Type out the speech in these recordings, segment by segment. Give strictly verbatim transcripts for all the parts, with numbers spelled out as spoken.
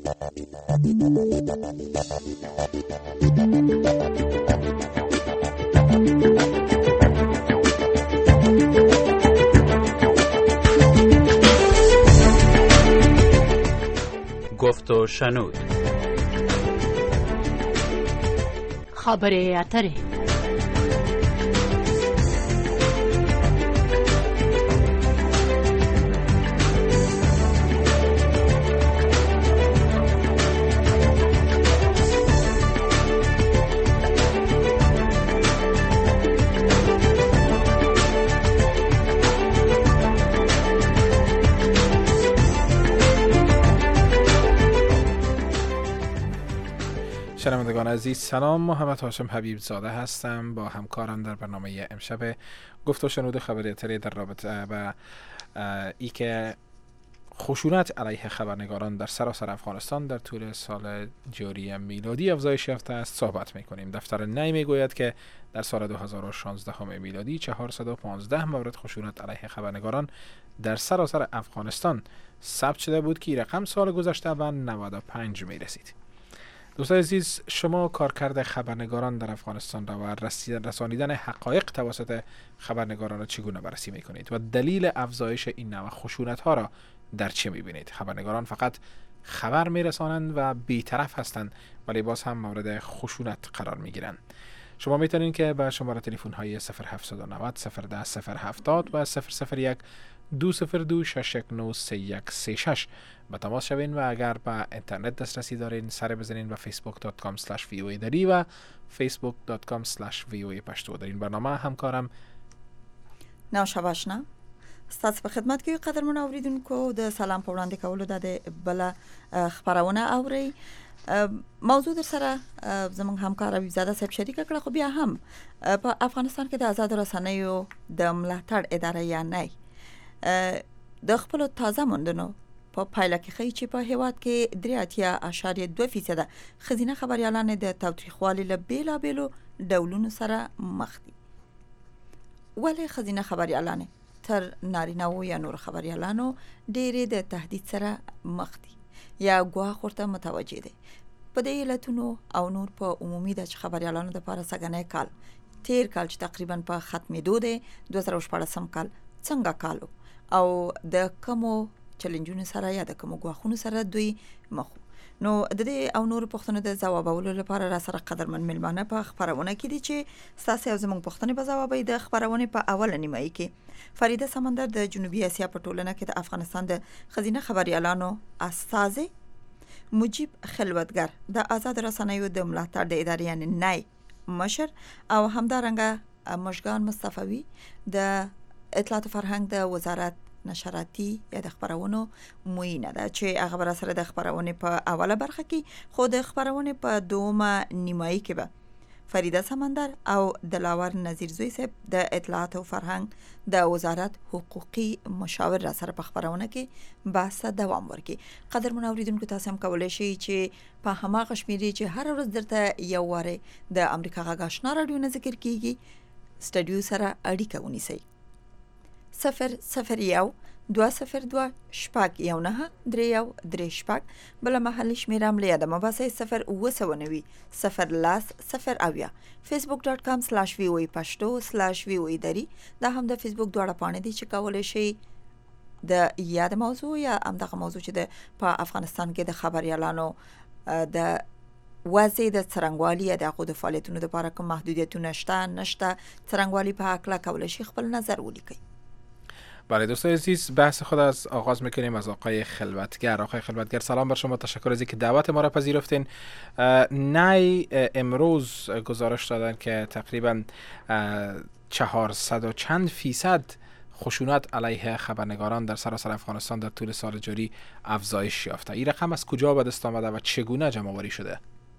گفت و شنود. خبر اتره. شنوندگان عزیز سلام، محمد هاشم حبیب زاده هستم با همکارم در برنامه امشب گفت و شنود خبری اتری در رابطه با ای که خشونت علیه خبرنگاران در سراسر افغانستان در طول سال جاری میلادی افزایش یافته است صحبت میکنیم. دفتر نی میگوید که در سال دو هزار و شانزده میلادی چهارصد و پانزده مورد خشونت علیه خبرنگاران در سراسر افغانستان ثبت شده بود که رقم سال گذشته به نود و پنج میرسید. دوستان عزیز، شما کارکرد خبرنگاران در افغانستان را و رسانیدن حقایق توسط خبرنگاران را چگونه بررسی میکنید و دلیل افزایش این نوع خشونت ها را در چه میبینید؟ خبرنگاران فقط خبر میرسانند و بی‌طرف هستند ولی باز هم مورد خشونت قرار میگیرند. شما میتونید که با شماره تلفن های صفر هفت نه صفر صفر ده صفر هفتاد و صفر صفر یک دو صفر دو شش یک نه سه یک سه شش به تماس شوین و اگر به اینترنت دسترسی دارین سر بزنین و facebook dot com slash voa دری و facebook dot com slash voa پشتو در این برنامه همکارم نوشا باشنا ستاسو په خدمت کې قدرمن اوریدونکو د سلام په وړاندې کولو د بل خبرونه اوري. موضوع در سره زمونږ همکار حبیب زاده صاحب شریک کړه، خو بیا هم په افغانستان کې د آزاد رسنیو د ملاتړ اداره یا نه د خپل تازه موندنو په پایله کې ښیي چې په هیواد کې درې اتیا اعشاریه دوه فیصده ښځینه خبریالان د تاوتریخوالي له بیلابیلو ډولونو سره مخ دي. ولې ښځینه خبریالان تر نارینه‌و یا نور خبریالانو ډېرې د تهدید سره مخ دي یا ګواښ ورته متوجه دي؟ په دې علتونو او نور په عمومي د خبریالانو لپاره څنګه کال تیر کال چې تقریبا په ختمېدو دی دوه زره شپاړسم کال څنګه کالو او د کومو چیلنجونو سره یا د کومو ګواښونو سره دوی مخ نو د دې او نور پوښتنو د ځوابولو لپاره را سره قدرمن ملمانه په خبرونه کې دي چې تاسو یو زموږ پوښتنې په ځوابي د خبرونه په اول نیمایي کې فریده سمندر د جنوبي اسیا په ټولنه کې د افغانستان د خزینه خبريالانو استاذ مجيب خلوتګر د آزاد رسنیو د ملاتړ د ادارې یعنی نای مشر او همدارنګه مشګان مصطفی د اطلاعات فرهنګ د وزارت نشراتي یا د خبرونو موینه ده چې هغه بر سره د خبرونه په اوله برخه کې خو د خبرونه په دومه نیمایي کې به فریده سمندر او دلاور نذیر زوی صاحب د اطلاعات او فرهنګ د وزارت حقوقي مشاور را سره په خبرونه کې بحث دوام ورکړي. قدرمن اوریدونکو تاسو هم کولای شئ چې په هماغه شمیرې چې هر ورځ درته یو واره د امریکا غږ آشنا رادیو نه ذکر کیږي سټډیو سره اړیکه ونیسئ. صفر صفر یو دو صفر دو شپاک یو نه درې یو درې شپاک بل محلي شمیره هم لیاده مباحثه صفر اوه سوه نوي صفر لاس صفر اویا facebook dot com slash voa پشتو slash voa دری دا هم د فیسبوک دواړه پاڼې دي چې کولای شي د یاد موضوع یا هم دغه موضوع چې د په افغانستان کې د خبريالانو د وضع د څرنګوالي یا د هغو د فعالیتونو لپاره کوم محدودیتونه شته نشته څرنګوالي په حق لا کولای شي خپل نظر ولیکي. بله دوستان عزیز، بحث خود از آغاز میکنیم از آقای خلوتگر. آقای خلوتگر سلام بر شما، تشکر از اینکه دعوت ما را پذیرفتین. نای امروز گزارش دادن که تقریبا چهارصد و چند فیصد خشونت علیه خبرنگاران در سراسر افغانستان در طول سال جاری افزایش یافته. این رقم از کجا به دست آمده و چگونه جمع آوری شده؟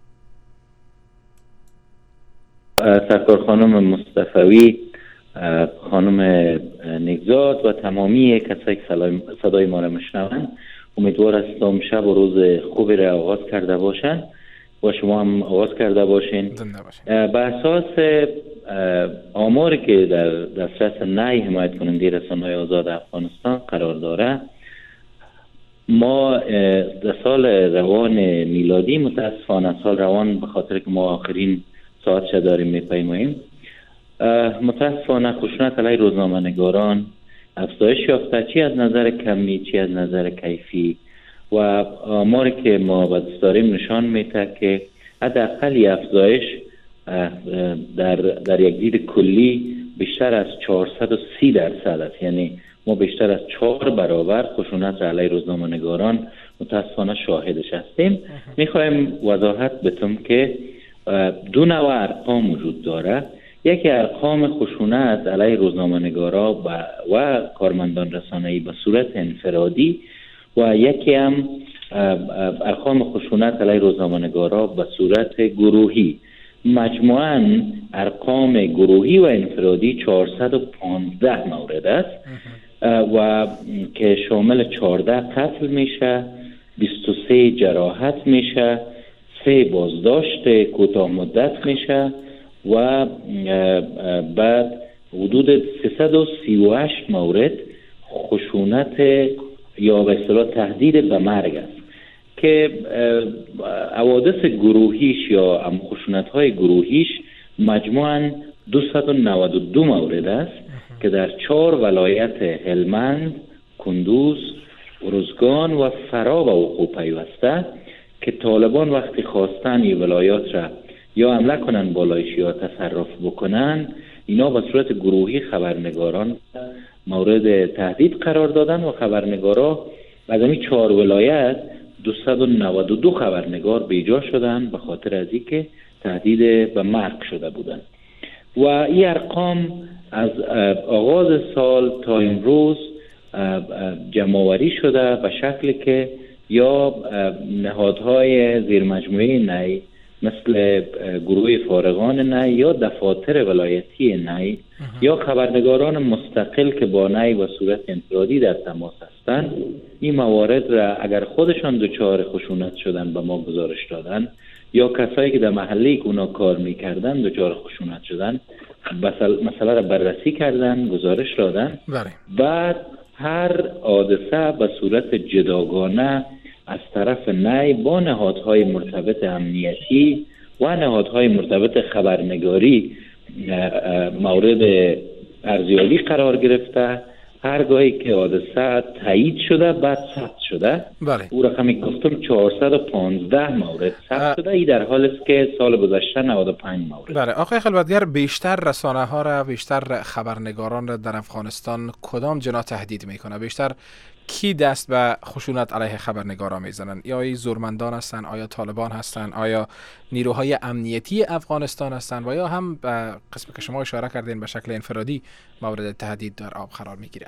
سرکار خانم مصطفی، خانم نگزاد و تمامی کسایی که صدای ما را میشنوند، امیدوار هستم شب و روز خوبی را آغاز کرده باشند و شما هم آغاز کرده باشین. به اساس آماری که در دسترس نای حمایت کننده رسانه‌های آزاد افغانستان قرار داره، ما در سال روان میلادی متاسفانه سال روان به خاطر که ما آخرین ساعتش داریم میپیماییم، متاسفانه خشونت علیه روزنامه‌نگاران افزایش یافته، چی از نظر کمی چی از نظر کیفی، و آماری که ما به دست داریم نشان میده که حداقل افزایش در در یک دید کلی بیشتر از چهارصد و سی درصد است. یعنی ما بیشتر از چهار برابر خشونت علیه روزنامه‌نگاران متاسفانه شاهدش هستیم. میخوایم وضاحت بدم که دو نوع ارقام وجود داره. یکی ارقام خشونت علیه روزنامه‌نگارا و, و کارمندان رسانه‌ای به صورت انفرادی، و یکی هم ارقام خشونت علیه روزنامه‌نگارا به صورت گروهی. مجموعاً ارقام گروهی و انفرادی چهارصد و پانزده مورد است و که شامل چهارده قتل میشه، بیست و سه جراحت میشه، سه بازداشت کوتاه مدت میشه و بعد حدود سیصد و سی و هشت مورد خشونت یا به اصطلاح تهدید به مرگ است که حوادث گروهیش یا خشونت‌های گروهیش مجموعاً دویست و نود و دو مورد است که در چهار ولایت هلمند، کندوز، ارزگان و فرا به وقوع پیوسته که طالبان وقتی خواستن این ولایات را یا حمله کنن بالایش یا تصرف بکنن، اینا به صورت گروهی خبرنگاران مورد تهدید قرار دادن و خبرنگارا از این چهار ولایت دویست و نود و دو خبرنگار بیجا شدن به خاطر از اینکه تهدید به مرگ شده بودند. و این ارقام از آغاز سال تا امروز جمع‌آوری شده به شکلی که یا نهادهای زیر مجموعه نی مثل گروه فارغان نی یا دفاتر ولایتی نی یا خبرنگاران مستقل که با نی و صورت انفرادی در تماس هستند، این موارد را اگر خودشان دچار خشونت شدن به ما گزارش دادن یا کسایی که در محله که اونا کار میکردن دچار خشونت شدن مسئله را بررسی کردن، گزارش دادن. بعد هر حادثه به صورت جداگانه از طرف نی با نهادهای مرتبط امنیتی و نهادهای مرتبط خبرنگاری مورد ارزیابی قرار گرفته. هرگاهی که حادثه تایید شده بعد ثبت شده، بله. او رقمی گفتم چهارصد و پانزده مورد ثبت شده. ای در حال است که سال گذشته نود و پنج مورد. بله آقای خلوتگر، بیشتر رسانه ها را، بیشتر خبرنگاران را در افغانستان کدام جناح تهدید میکنه؟ بیشتر کی دست به خشونت علیه خبرنگارا میزنن؟ یا ای زورمندان هستن، آیا طالبان هستن، آیا نیروهای امنیتی افغانستان هستن و یا هم به قسمی که شما اشاره کردین به شکل انفرادی مورد تهدید در آب قرار میگیرن؟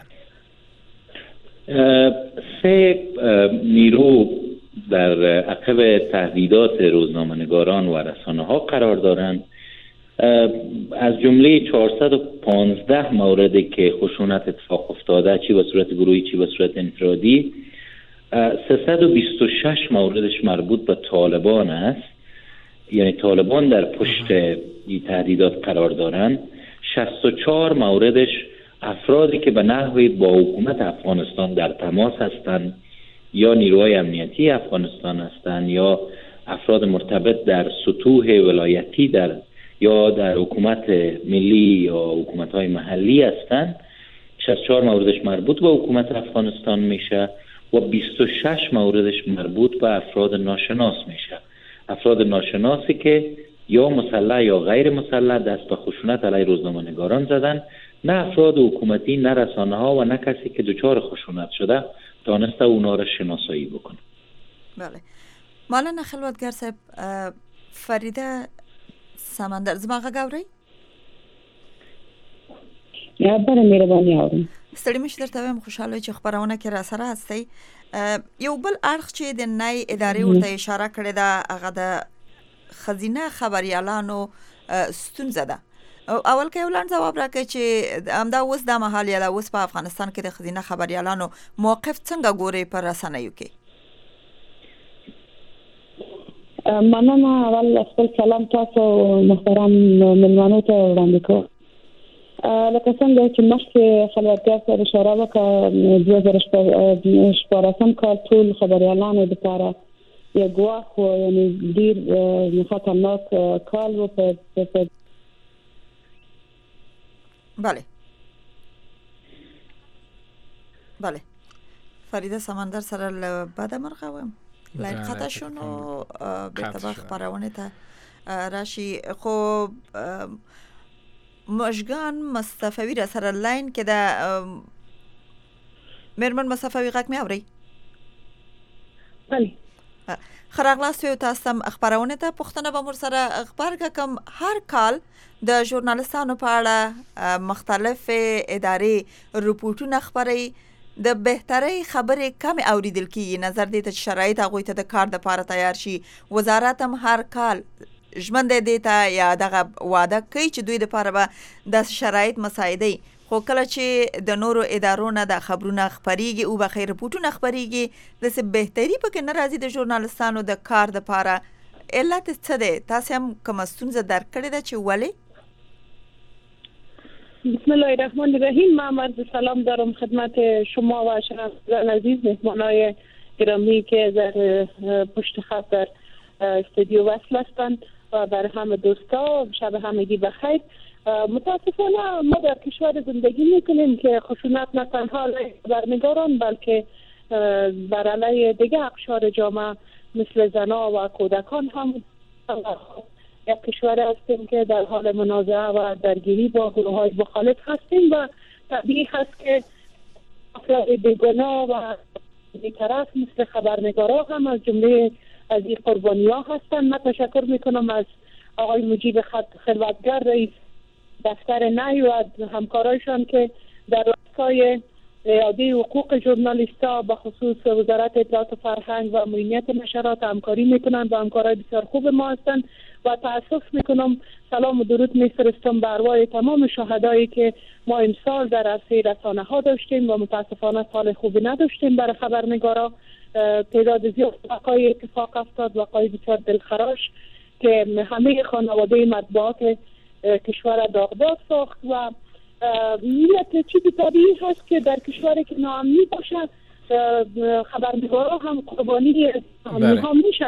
سه نیرو در عقب تهدیدات روزنامه‌نگاران و رسانه‌ها قرار دارند. از جمله چهارصد و پانزده موردی که خشونت اتفاق افتاده، چی به صورت گروهی چی به صورت انفرادی، سیصد و بیست و شش موردش مربوط به طالبان است، یعنی طالبان در پشت این تهدیدات قرار دارند. شصت و چهار موردش افرادی که به نحوی با حکومت افغانستان در تماس هستند یا نیروهای امنیتی افغانستان هستند یا افراد مرتبط در سطوح ولایتی در یا در حکومت ملی یا حکومت‌های محلی هستند. شصت و چهار موردش مربوط به حکومت افغانستان میشه و بیست و شش موردش مربوط به افراد ناشناس میشه. افراد ناشناسی که یا مسلح یا غیر مسلح دست به خشونت علیه روزنامه‌نگاران زدن، نه افراد حکومتی، نه رسانه‌ها و نه کسی که دچار خشونت شده دانسته اونا را شناسایی بکنه. بله. مولانا خلوتگر صاحب، فریده سمندر زما غاوري یا بر مهرباني اورم ستړي مشه درته وایم خوشاله چې خبرونه کې را سره هستي. یو بل اړخ چې د نای ادارې ورته اشاره کړې ده هغه د خزینه خبريالانو ستونزه ده. اول کې ولان جواب راکړي چې همدا اوس د محل یا اوس په افغانستان کې د خزینه خبريالانو موقف څنګه ګوري پر رسنیو کې؟ مننه. اول خپل سلام تاسو محترم ملمنو ته وړاندې کوم. لکه څنګه چې مخکې خبرتیا سره اشاره وکړه دوه زره شپاړسم کال ټول خبريالانو لپاره یو ګواښ و، یعنې ډېر خطرناک کال و. په بله بله فریده سمندر سره له بده مرغه وم لاین قطع شون و بیرته به خبرونه ته راشي. خو مشگان مصطفی را سره لاین که ده مرمن مصطفی غږ می اوري؟ بله خراغلاست یو تاسو خبرونه ته پښتنه به مر سره خبر کوم. هر کال د ژورنالستانو په اړه مختلف ادارې رپورټونه خبري، د بهتري خبرې کم اوریدل کیږي. نظر دې ته شرایط هغه ته د کار د لپاره تیار شي. وزارت هم هر کال ژمنه دې ته یا دغه وعده کوي چې دوی د لپاره به د شرایط مساعدي، خو کله چې د نورو ادارو نه د خبرونه خبريږي او به خیر رپورټونه خبريږي د څه بهتري پکې ناراضي د ژورنالستانو د کار د لپاره. علت څه ده؟ تاسو هم کوم ستونزه درک کړې ده چې ولی؟ بسم الله الرحمن الرحیم. من عرض سلام دارم خدمت شما و شنوندگان عزیز، مهمانای گرامی که در پشت خط در استودیو وصل هستند و بر همه دوستا شب همگی بخیر. متاسفانه ما در کشور زندگی میکنیم که خشونت نه تنها علیه خبرنگاران بلکه بر علیه دیگه اقشار جامعه مثل زنا و کودکان هم یک کشور هستیم که در حال منازعه و درگیری با گروه‌های مخالف هستیم و طبیعی هست که افراد بیگناه و بی‌طرف مثل خبرنگاران هم از جمله از این قربانی‌ها هستند. من تشکر میکنم از آقای مجیب خلوتگر رئیس دفتر نی و از همکارایشان که در راستای اعاده حقوق ژورنالیست‌ها به خصوص وزارت اطلاعات و فرهنگ و امنیت نشرات همکاری میکنند و همکارای بسیار خوب ما هستند و تاسف میکنم سلام و درود میفرستم به ارواح تمام شهدایی که ما امسال در عرصه رسانه ها داشتیم و متاسفانه سال خوبی نداشتیم برای خبرنگارا. تعداد زیاد وقایع اتفاق افتاد، وقایع بسیار دلخراش که همه خانواده مطبوعات کشور داغدار ساخت و یک چیزی طبیعی هست که در کشوری که ناامنی باشه خبرنگارا هم قربانی ناامنی ها میشن.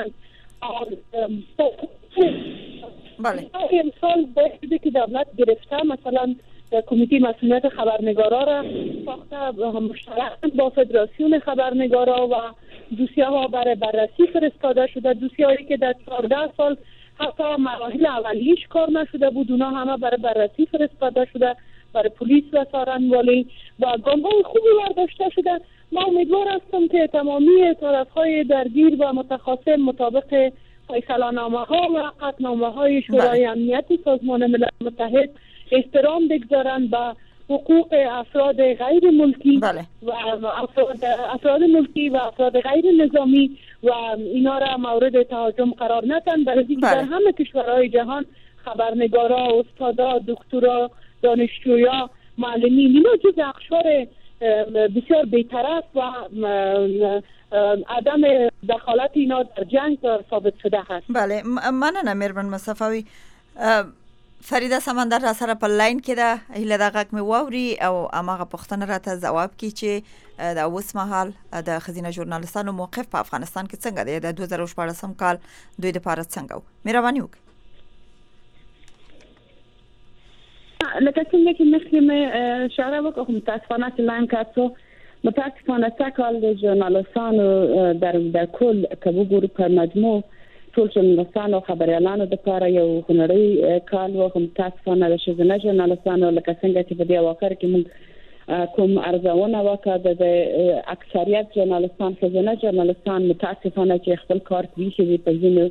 بله امسال باید که دولت گرفته مثلا کمیته مسئولیت خبرنگارا را ساخته مشترک با فدراسیون خبرنگارا و دوسیه ها برای بررسی فرستاده شده. دوسیه هایی که در چهارده سال حتی مراحل اولیش کار نشده بود اونا همه برای بررسی فرستاده شده برای پلیس و سارنوالی و گام های خوبی برداشته شده. ما امیدوار هستم که تمامی طرف های درگیر و متخاصم مطابق فیصله‌نامه ها و قطعنامه های شورای امنیتی سازمان ملل متحد احترام بگذارند به حقوق افراد غیر ملکی بله. و افراد, افراد ملکی و افراد غیر نظامی و اینا را مورد تهاجم قرار ندن، برای اینکه بله. در همه کشورهای جهان خبرنگارا، استادا، دکترا، دانشجویا، معلمین اینا جز اقشار بسیار بی‌طرف و عدم دخالت اینا در جنگ ثابت شده هست. بله مننه مهربان مصطفی. فریده سمندر را سره په لاین کې ده، هیله ده غږ مې واوري او هماغه پوښتنه راته ځواب کړي چې د اوس مهال د ښځینه ژورنالستانو موقف په افغانستان کې څنګه دی، د دوه زره شپاړسم کال دوی دپاره څنګه و. مهرباني وکړئ. لکه څنګه چې مخکې مې اشاره وکړه خو متاسفانه چې لاین کاتو متاسفانه سه کال د ژورنالستانو در در کل که وګورو په مجموع ټول ژورنالستان او خبريالانو د لپاره یو هنري کال و. هم متاسفانه د ښځینه ژورنالستانو لکه څنګه چې په دې واقعه کې موږ کوم ارزونه وکړه د اکثریت ژورنالستان ښځینه ژورنالستان متاسفانه چې خپل کار پرېښی دی په ځینو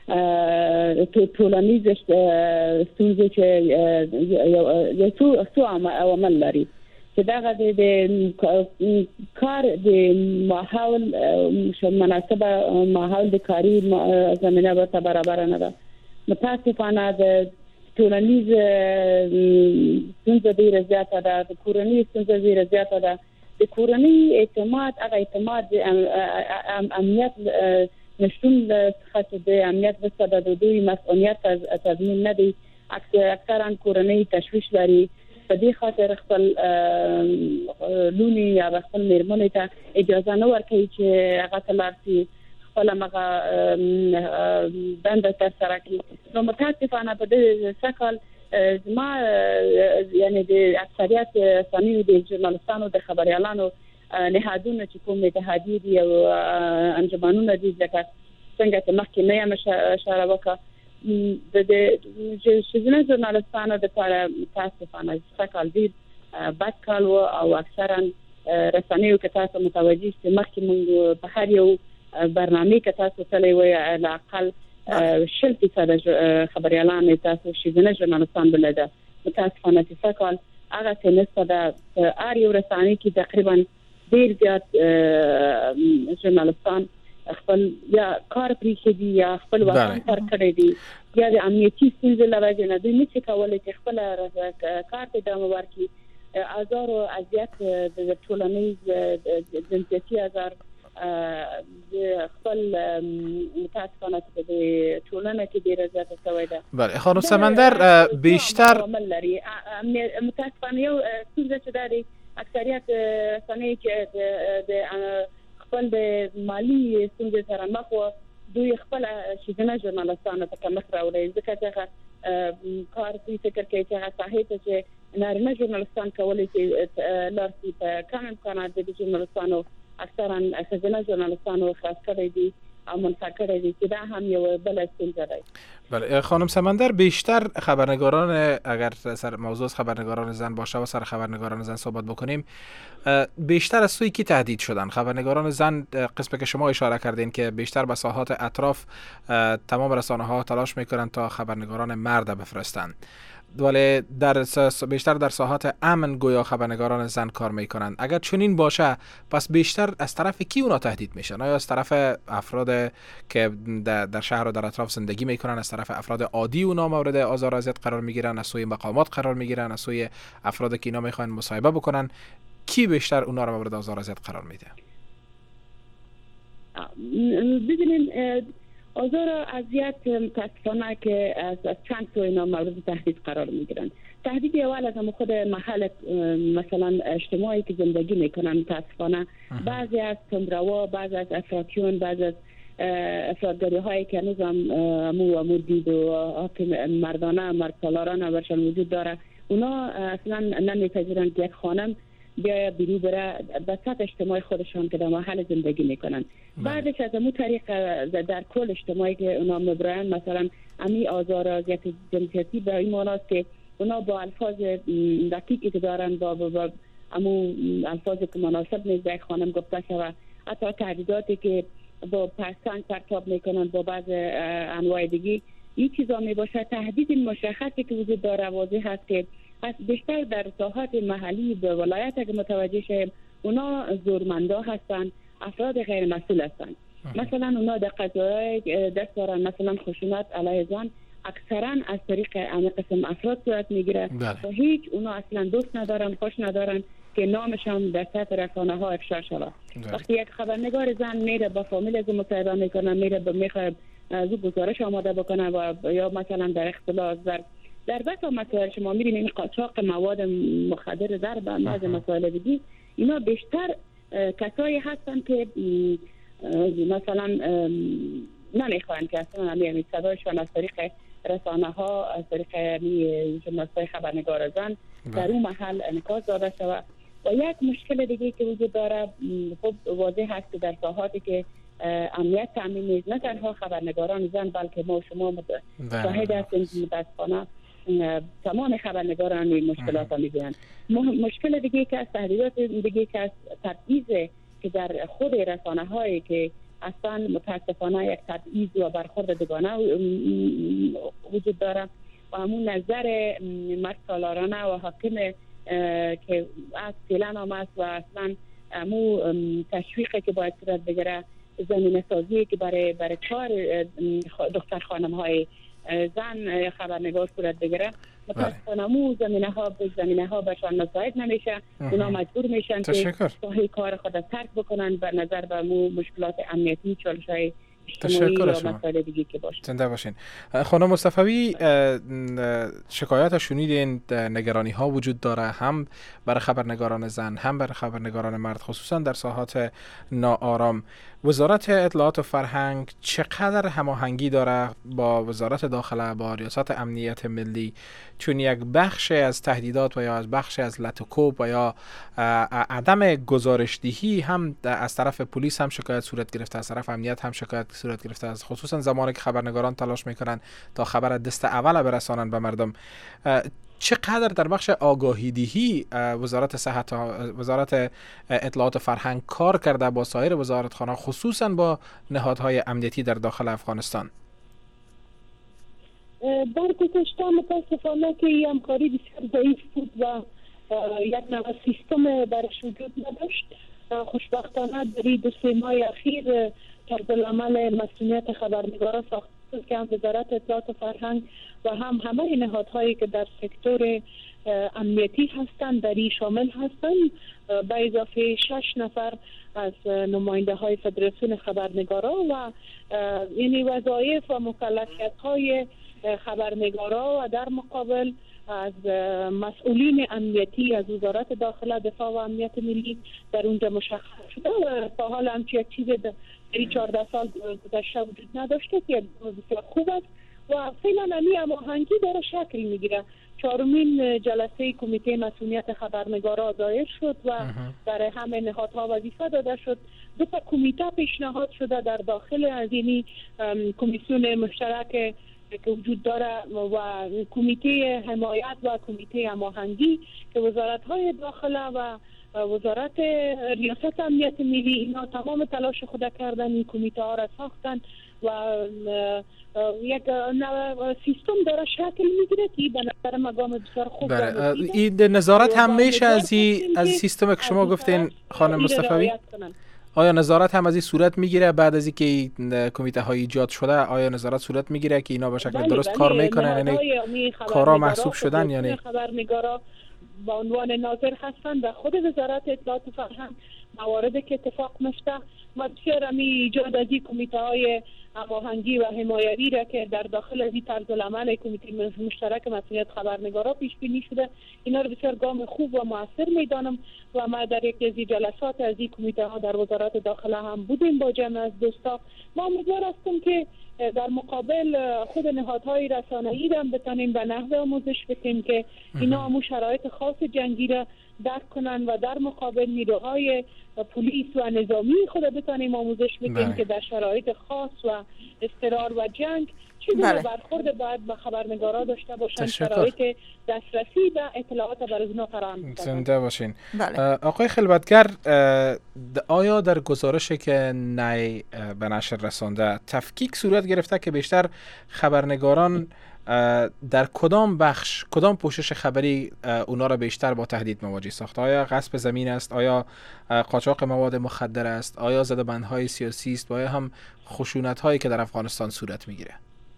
ټولنیز ستونزې چې یو څو عوامل لري چې دغه د کار د ماحول مناسبه ماحول د کاری زمینه به برابر نه ده. متاسفانه د ټولنیز ستونزې ډېره زیاته ده، د کورنۍ ستونزې ډېره زیاته ده. د کورنۍ اعتماد هغه اعتماد د امنیت نشون څخه چې د امنیت وسته د دوی مسؤلیت تضمین نه دی. اکثرا کورنۍ تشویش لري په دې خاطر خپل لونی یا خپل میرمنې ته اجازه نه ورکوي چې هغه تلارسي خپل مغه دنده تر سره کړي. نو متاسفانه په دې شکل ما یعنی د اکثریت سنیو د ژورنالستانو د خبريالانو نهادونه چې کوم اتحادیې دي او انجمنونه دي لکه څنګه چې مخکې نه یم اشاره وکړه د ژورنال ژورنالستانو د لپاره متاسفانه شکل ډیر بد کال او اکثرا رسنیو کې تاسو متوجي چې مخکې موږ په هر یو برنامه کې تاسو تللی وي على اقل شل فیصد خبريالان تاسو ژورنال ژورنالستان بلده متاسفانه چې شکل هغه څه نسبت د هر یو رسنۍ کې تقریبا ډیر زیات ژورنالستان خپل یا کار پریښي دي یا خپل وطن تر کړی دي یا د امنیتي ستونزې لوجه نه دوی نشي کولای چې خپل کار ته ادامه ورکړي. آزار او اذیت د ټولنیز جنسیتي آزار خپل متاسفانه چې د ټولنه کې ډیره زیاته شوې ده. بله خانم سمندر بیشتر متاسفانه یو څنګه چې د اکثریت سنې کې د خپل د مالی ستونزې سره مخ وو دوی خپل ژورنال ژورنالستانو ته مخ راوړي ځکه چې کار دوی فکر کوي چې هغه صحیح ته چې نارینه ژورنالستان کولای شي لارسي په کم امکانات د ژورنالستانو اکثرا ژورنال ژورنالستانو خاص کړی دي او منفعل کړی دي چې دا هم یو بل ستونزه ده. بله خانم سمندر بیشتر خبرنگاران اگر سر موضوع خبرنگاران زن باشه و سر خبرنگاران زن صحبت بکنیم بیشتر از سوی کی تهدید شدن؟ خبرنگاران زن قسمت که شما اشاره کردین که بیشتر به ساحات اطراف تمام رسانه ها تلاش میکنن تا خبرنگاران مرد بفرستن ولی در بیشتر در ساحات امن گویا خبرنگاران زن کار میکنند. اگر چنین باشه پس بیشتر از طرف کی اونا تهدید میشن؟ آیا از طرف افراد که در شهر و در اطراف زندگی میکنن، از طرف افراد عادی اونا مورد آزار و اذیت قرار میگیرن، از سوی مقامات قرار میگیرن، از سوی افرادی که اینا میخوان مصاحبه بکنن؟ کی بیشتر اونا رو مورد آزار و اذیت قرار میده؟ ببینید آزار و اذیت متاسفانه که از چند سوی اینا مورد تهدید قرار میگیرن. تهدید اول از هم خود محل مثلا اجتماعی که زندگی میکنن متاسفانه بعضی از تندروا، بعضی از افراطیون، بعضی از افراطگری هایی که هنوز هم امو امو دید و مردانه مردسالارانه برشان وجود داره اونا اصلا نمیپذیرن که یک خانم بیا بیرو بره به سطح اجتماعی خودشان که در محل زندگی میکنن. بعدش از امو طریق در کل اجتماعی که اونا مبرن مثلا امی آزار اذیت جنسیتی به این معناست که اونا با الفاظ دقیقی که دارن با, با, با امو الفاظ که مناسب نیست به خانم گفته شود، حتی تهدیداتی که با پسنگ پرتاب میکنن با بعض انواع دیگی این چیزا می باشه. تهدید مشخصی که وجود داره واضح هست که بیشتر در ساحات محلی به ولایت که متوجه شیم اونا زورمندا هستن، افراد غیر مسئول هستن. مثلا اونا در قضایای دست دارن، مثلا خشونت علیه زن اکثرا از طریق این قسم افراد صورت میگیره و هیچ اونا اصلا دوست ندارن، خوش ندارن که نامشان در سطح رسانه ها افشا شود. وقتی یک خبرنگار زن میره با فامیل از مصاحبه میکنه، میره به میخواد از گزارش آماده بکنه و یا مثلا در اختلاس در در بسا مسائل شما میرین این قاچاق مواد مخدر در بعض مسائل دیگه اینا بیشتر کسایی هستن که مثلا نمیخوان که اصلا همین صدایشان از طریق رسانه ها، از طریق ژورنالیست‌های خبرنگار زن در اون محل انعکاس داده شود. و یک مشکل دیگه که وجود داره خب واضح هست که در ساحاتی که امنیت تامین نیست، نه تنها خبرنگاران زن بلکه ما شما شاهد هستیم متاسفانه تمام خبرنگاران این مشکلات ها می‌بینن. مشکل دیگه که از تهدیدات دیگه که از تبعیض که در خود رسانه هایی که اصلا متاسفانه یک تبعیض و برخورد دوگانه وجود داره و همون نظر مردسالارانه و حاکم که از فعلا هم است و اصلا همون تشویقی که باید صورت بگیره، زمینه سازی که برای برای کار دختر خانم های زن خبرنگار صورت بگیره متاسفانه مو زمینه ها به زمینه ها برشان مساعد نمیشه. اونا مجبور میشن که ساحه کار خود ترک بکنن بر نظر به مو مشکلات امنیتی چالش های اجتماعی تشکر یا شما. مسائل دیگه که باشه. زنده باشین. خانم مصطفی، شکایات شنیدین نگرانی ها وجود داره، هم برای خبرنگاران زن هم برای خبرنگاران مرد، خصوصا در ساحات ناآرام. وزارت اطلاعات و فرهنگ چقدر هماهنگی داره با وزارت داخله، با ریاست امنیت ملی، چون یک بخش از تهدیدات و یا از بخش از لطوکوب و یا عدم گزارشدهی هم از طرف پلیس هم شکایت صورت گرفته، از طرف امنیت هم شکایت صورت گرفته، از خصوصا زمانی که خبرنگاران تلاش میکنن تا خبر دست اول برسانن به مردم. چقدر در بخش آگاهی دهی وزارت صحت، وزارت اطلاعات و فرهنگ کار کرده با سایر وزارتخانه، خصوصا با نهادهای امنیتی در داخل افغانستان؟ در گذشته متاسفانه که این همکاری بسیار ضعیف بود و یک نوع سیستم برش وجود نداشت. خوشبختانه در این دو سه ماه اخیر طرز العمل مسئولیت خبرنگاران ساخته شد که هم وزارت اطلاعات و فرهنگ و هم همه نهادهایی که در سکتور امنیتی هستند در این شامل هستند، به اضافه شش نفر از نماینده های فدراسیون خبرنگاران و یعنی وظایف و مکلفیت های خبرنگارا و در مقابل از مسئولین امنیتی از وزارت داخله، دفاع و امنیت ملی در اونجا مشخص شده و تا حال همچی یک چیز در چهارده سال گذشته وجود نداشته که بسیار خوب است و فعلا همی هماهنگی داره شکل میگیره. چهارمین جلسه کمیته مسئولیت خبرنگارا دایر شد و در همه نهادها وظیفه داده شد. دو تا کمیته پیشنهاد شده در داخل از اینی کمیسیون مشترک که وجود داره و کمیته حمایت و کمیته هماهنگی که وزارت‌های داخله و وزارت ریاست امنیت ملی اینا تمام تلاش خود کردن این کمیته ها را ساختن و یک سیستم داره شکل میگیره که به نظر مقام بسیار خوب داره. این نظارت هم میشه از این از سیستم که شما گفتین خانم مصطفی؟ آیا نظارت هم از این صورت میگیره بعد از اینکه کمیته های ایجاد شده؟ آیا نظارت صورت میگیره که اینا به شکل بله درست بله کار میکنن، یعنی کارا محسوب شدن؟ یعنی خبرنگارا با عنوان ناظر هستند و خود وزارت اطلاعات و فرهنگ مواردی که اتفاق میفته بسیار همی ایجاد از این کمیته های هماهنگی و حمایتی را که در داخل از این طرز العمل کمیته مشترک مسئولیت خبرنگارا پیش بینی شده، اینا رو بسیار گام خوب و موثر میدانم و ما در یکی از این جلسات از این کمیته ها در وزارت داخله هم بودیم با جمع از دوستا. ما امیدوار هستیم که در مقابل خود نهادهای رسانه‌ای را بتانیم به نحو آموزش بدیم که اینا همون شرایط خاص جنگی را درک کنن و در مقابل نیروهای پلیس و نظامی خود بتانیم آموزش بدیم که در شرایط خاص و اضطرار و جنگ چگونه برخورد باید با خبرنگارا داشته باشن، شرایط دسترسی به اطلاعات بر از اونا فراهم کنن. زنده باشین. بله. آقای خلوتگر، آیا در گزارشی که نی به نشر رسانده تفکیک صورت گرفته که بیشتر خبرنگاران در کدام بخش، کدام پوشش خبری اونا را بیشتر با تهدید مواجه ساخته؟ آیا غصب زمین است؟ آیا قاچاق مواد مخدر است؟ آیا زدبندهای سیاسی است؟ و آیا هم خشونت هایی که در افغانستان صورت میگیره؟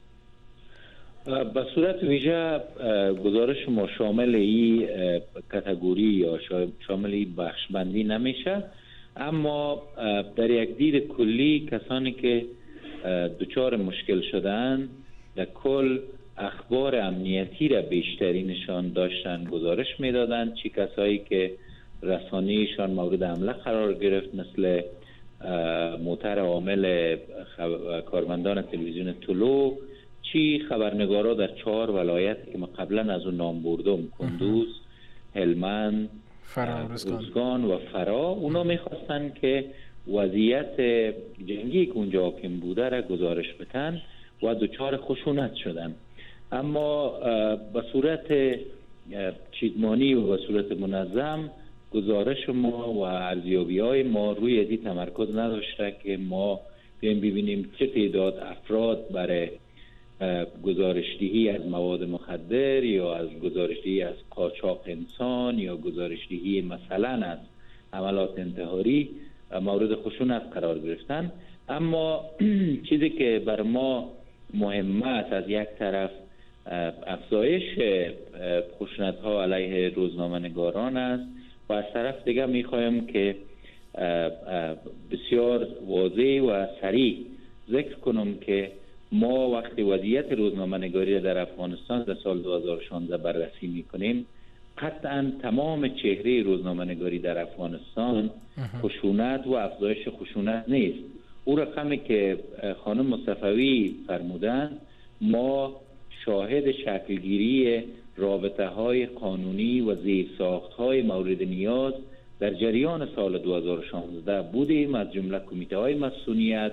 به صورت ویژه گزارش ما شامل این کاتگوری یا شامل این بخش بندی نمیشه، اما در یک دید کلی کسانی که دچار مشکل شدن در کل اخبار امنیتی را بیشترینشان داشتن گزارش میدادند، چی کسایی که رسانه‌ایشان مورد حمله قرار گرفت مثل موتر عامل کارمندان تلویزیون طلوع، چی خبرنگارا در چهار ولایت که ما قبلا از اون نام بردم، کندوز، هلمند، روزگان و فرا، اونا میخواستن که وضعیت جنگی که اونجا حاکم بوده را گزارش بدن و دچار خشونت شدن. اما به صورت چیدمانی و به صورت منظم گزارش ما و ارزیابی های ما روی ازی تمرکز نداشته که ما بیایم ببینیم چه تعداد افراد برای گزارشدهی از مواد مخدر یا از گزارشدهی از قاچاق انسان یا گزارشدهی مثلا از عملات انتحاری مورد خشونت قرار گرفتن. اما چیزی که بر ما مهمه است، از یک طرف افزایش خشونت ها علیه روزنامه نگاران است و از طرف دیگه میخوایم که بسیار واضح و سریع ذکر کنم که ما وقتی وضعیت روزنامه نگاری در افغانستان در سال دو هزار و شانزده بررسی میکنیم، قطعا تمام چهره روزنامه نگاری در افغانستان خشونت و افزایش خشونت نیست. او رقمی که خانم مصطفوی فرمودن، ما شاهد شکلگیری رابطه های قانونی و زیرساخت های مورد نیاز در جریان سال دو هزار و شانزده بودیم، از جمله کمیته های مسئولیت،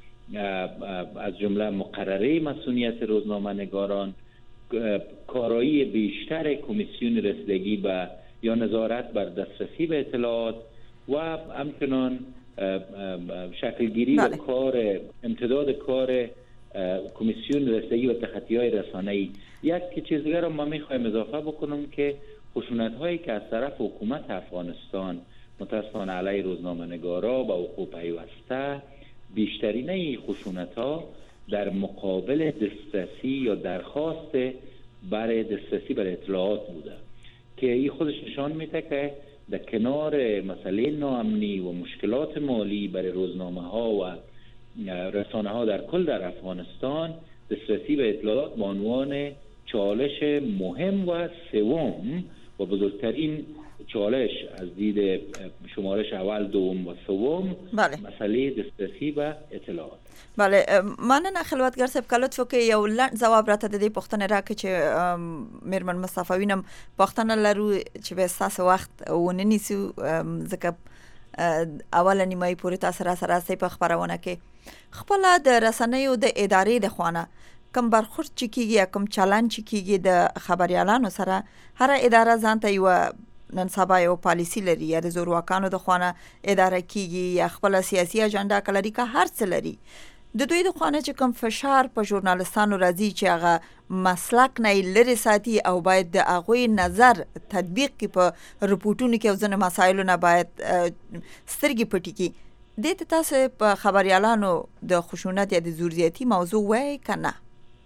از جمله مقرره مسئولیت روزنامه نگاران، کارایی بیشتر کمیسیون رسیدگی به یا نظارت بر دسترسی به اطلاعات و همچنان شکلگیری و کار امتداد کار کمیسیون رسیدگی و تخطی‌های رسانه‌ای. یک چیز دیگر رو ما می‌خوایم اضافه بکنم که خشونت‌هایی که از طرف حکومت افغانستان متأسفانه علیه روزنامه‌نگارا و حقوق پیوسته، بیشترین خشونت‌ها در مقابل دسترسی یا درخواست برای دسترسی بر اطلاعات بوده که این خودش نشان میده که در کنار مسئله ناامنی و مشکلات مالی برای روزنامه ها و رسانه ها در کل در افغانستان، دسترسی به اطلاعات به عنوان چالش مهم و سوم و بزرگترین چالش از دید شمارش اول، دوم و سوم بله. مسئله دسترسی به اطلاعات. بله، مننه خلوتګر صاحب، که لطف وکړئ یو لنډ ځواب راته د دې پوښتنې راکړئ چې میرمن مصطفوي نم پوښتنه لرو چې به ستاسو وخت ونه نیسو، ځکه اوله نیمایي پورې تاسو را سره راستئ په خپرونه کې. خپله د رسنیو د ادارې د خوانه کوم برخورد چې کیږي یا کوم چلند چې کیږي د خبریالانو سره، هر اداره ځان ته یو نن سبا یو پالیسی لري یا د زورواکانو د خوانه اداره کیږي یا خپل سیاسي اجنډا کلري که هر څه لري. د دوی د خوانه چې کوم فشار په ژورنالستانو راځي چې هغه مسلک نه لري ساتي او باید د هغوی نظر تطبیق کی په رپورټونو کې او ځنه مسایلو نه باید سترګې پټې کی. دې ته تاسو په خبریالانو د خشونت یا د زورزیاتي موضوع وایي که نه؟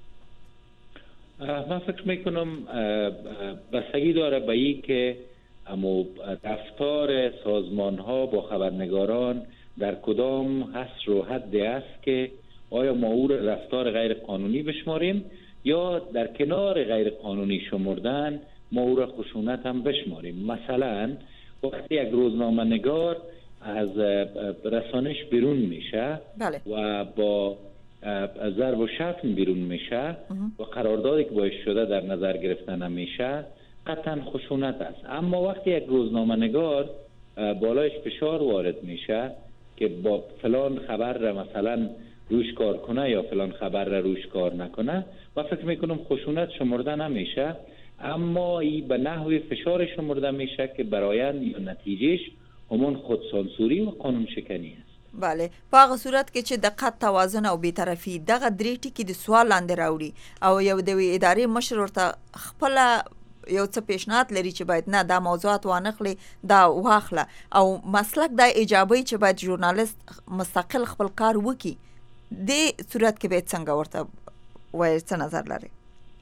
من فکر میکنم بستگی داره به این که اما رفتار سازمان ها با خبرنگاران در کدام حصر و حد است که آیا ما او رفتار غیر قانونی بشماریم یا در کنار غیر قانونی شمردن ما او را خشونت هم بشماریم. مثلا وقتی یک روزنامه نگار از رسانش بیرون میشه بله. و با ضرب و شتم بیرون میشه و قراردادی که باعث شده در نظر گرفته نمیشه، قطعا خشونت است. اما وقتی یک روزنامه نگار بالایش فشار وارد میشه که با فلان خبر را مثلا روش کار کنه یا فلان خبر را روش کار نکنه، و فکر میکنم خشونت شمرده نمیشه، اما ای به نحوی فشار شمرده میشه که برایند یا نتیجهش همون خودسانسوری و قانون شکنی است. بله، په هغه صورت کې چې دقت، توازن او بی‌طرفي دغه درې ټکي د سوال لاندې راوړي او یو د ادارې مشر ورته خپل یو څه پیشنهاد لري چې باید نه دا موضوعات وانخلي، دا واخله، او مسلک دا ایجابي چې باید ژورنالیست مستقل خپل کار وکړي، د صورت کې باید څنګه ورته وایي؟ څه نظر لري؟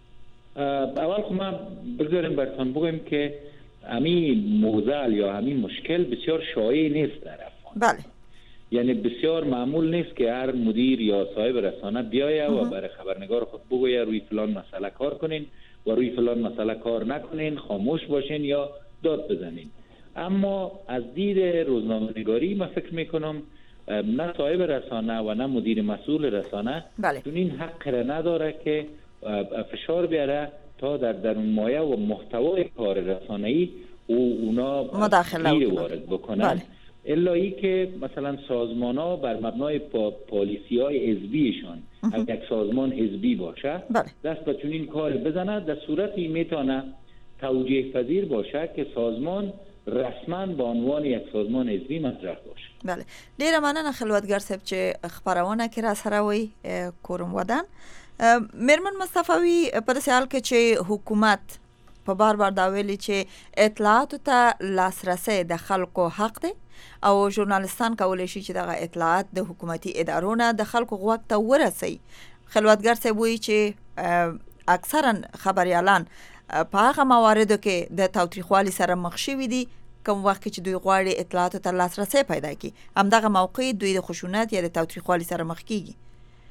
اول خب ما بگذاریم براتون بگویم که همین موزل یا همین مشکل بسیار شایع نیست در افغانستان. بله. یعنی بسیار معمول نیست که هر مدیر یا صاحب رسانه بیایه و برای خبرنگار خود بگویه روی فلان مسئله کار کنین و روی فلان مسئله کار نکنین، خاموش باشین یا داد بزنین. اما از دید روزنامه‌نگاری من فکر میکنم نه صاحب رسانه و نه مدیر مسئول رسانه بله. چون این حق را نداره که فشار بیاره تا در درون مایه و محتوای کار رسانه‌ای او اونا مداخله وارد بکنن. بله. الا ای که مثلا سازمان ها بر مبنای پا پالیسی های حزبیشان از یک سازمان حزبی باشه بله. دست به چنین کار بزنه، در صورتی میتونه توجیه پذیر باشه که سازمان رسما به عنوان یک سازمان حزبی مطرح باشه. بله، ډیره مننه خلوتګر صاحب چې خبرونه کې را سره وي. کورم ودان میرمن مصطفوي، په داسې حال کې چې حکومت په بار بار دا ویلي چې اطلاعاتو ته لاسرسی د خلکو حق دی او ژورنالیستان کولی شي چې دغه اطلاعات د حکومتي ادارو نه د خلکو غوږ ته ورسوي. خلوتګر صاحب وایي چې اکثرا خبریالان په هغه مواردو کې د تاوتریخوالي سره مخ شوي دي کوم وخت چې دوی غواړي اطلاعاتو ته لاسرسی پیدا کړي، همدغه موقع دوی د خشونت یا د تاوتریخوالي سره مخ کیږي.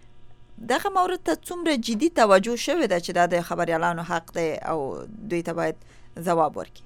دغه مورد ته څومره جدي توجه شوې ده چې دا د خبريالانو حق دی او دوی ته باید ځواب ورکړي؟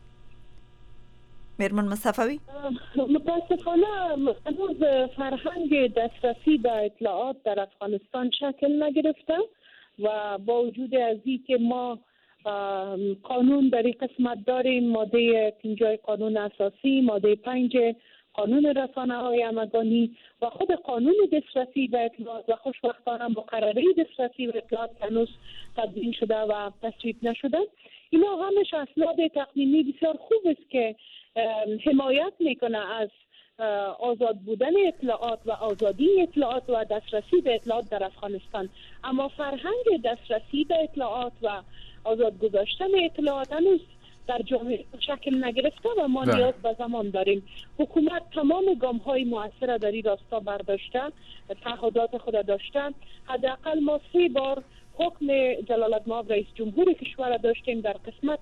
میرمن مصطفی، متاسفانه هنوز فرهنگ دسترسی به اطلاعات در افغانستان شکل نگرفته و با وجود از اینکه ما قانون در این قسمت داریم، ماده پنجاه قانون اساسی، ماده پنج قانون رسانه های همگانی و خود قانون دسترسی به اطلاعات و خوشبختانه مقرره دسترسی به اطلاعات هنوز تدوین شده و تصویب نشده. اینا همش اسناد تقنینی بسیار خوب است که حمایت میکنه از آزاد بودن اطلاعات و آزادی اطلاعات و دسترسی به اطلاعات در افغانستان، اما فرهنگ دسترسی به اطلاعات و آزاد گذاشتن اطلاعات هنوز در جامعه شکل نگرفته و ما نیاز به زمان داریم. حکومت تمام گام های مؤثر در این راستا برداشته، تعهدات خود داشته. حداقل ما سه بار حکم جلالتمآب رئیس جمهور کشور داشتیم در قسمت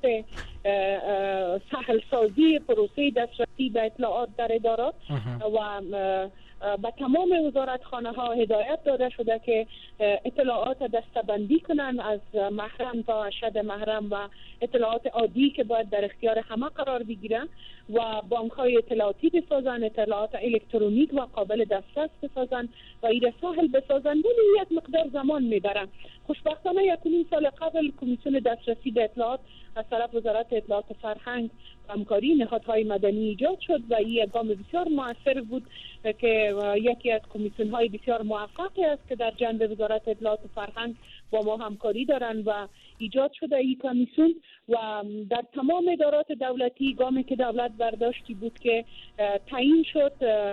سهل سازی پروسه دسترسی به اطلاعات در ادارات و به تمام وزارتخانه ها هدایت داده شده که اطلاعات دسته‌بندی کنن از محرم تا ارشد محرم و اطلاعات عادی که باید در اختیار همه قرار بگیرن و بانک های اطلاعاتی بسازن، اطلاعات الکترونیک و قابل دسترس بسازن و این سهل بسازن، ولی یک مقدار زمان میبرن. خوشبختانه یک و نیم سال قبل کمیسیون دسترسی به اطلاعات از طرف وزارت اطلاعات و فرهنگ و همکاری نهادهای مدنی ایجاد شد و این یک گام بسیار موثر بود که یکی از کمیسیون های بسیار موفقی است که در جنب وزارت اطلاعات و فرهنگ با ما همکاری دارند و ایجاد شده این کمیسیون و در تمام ادارات دولتی گامی که دولت برداشتی بود که تعیین شد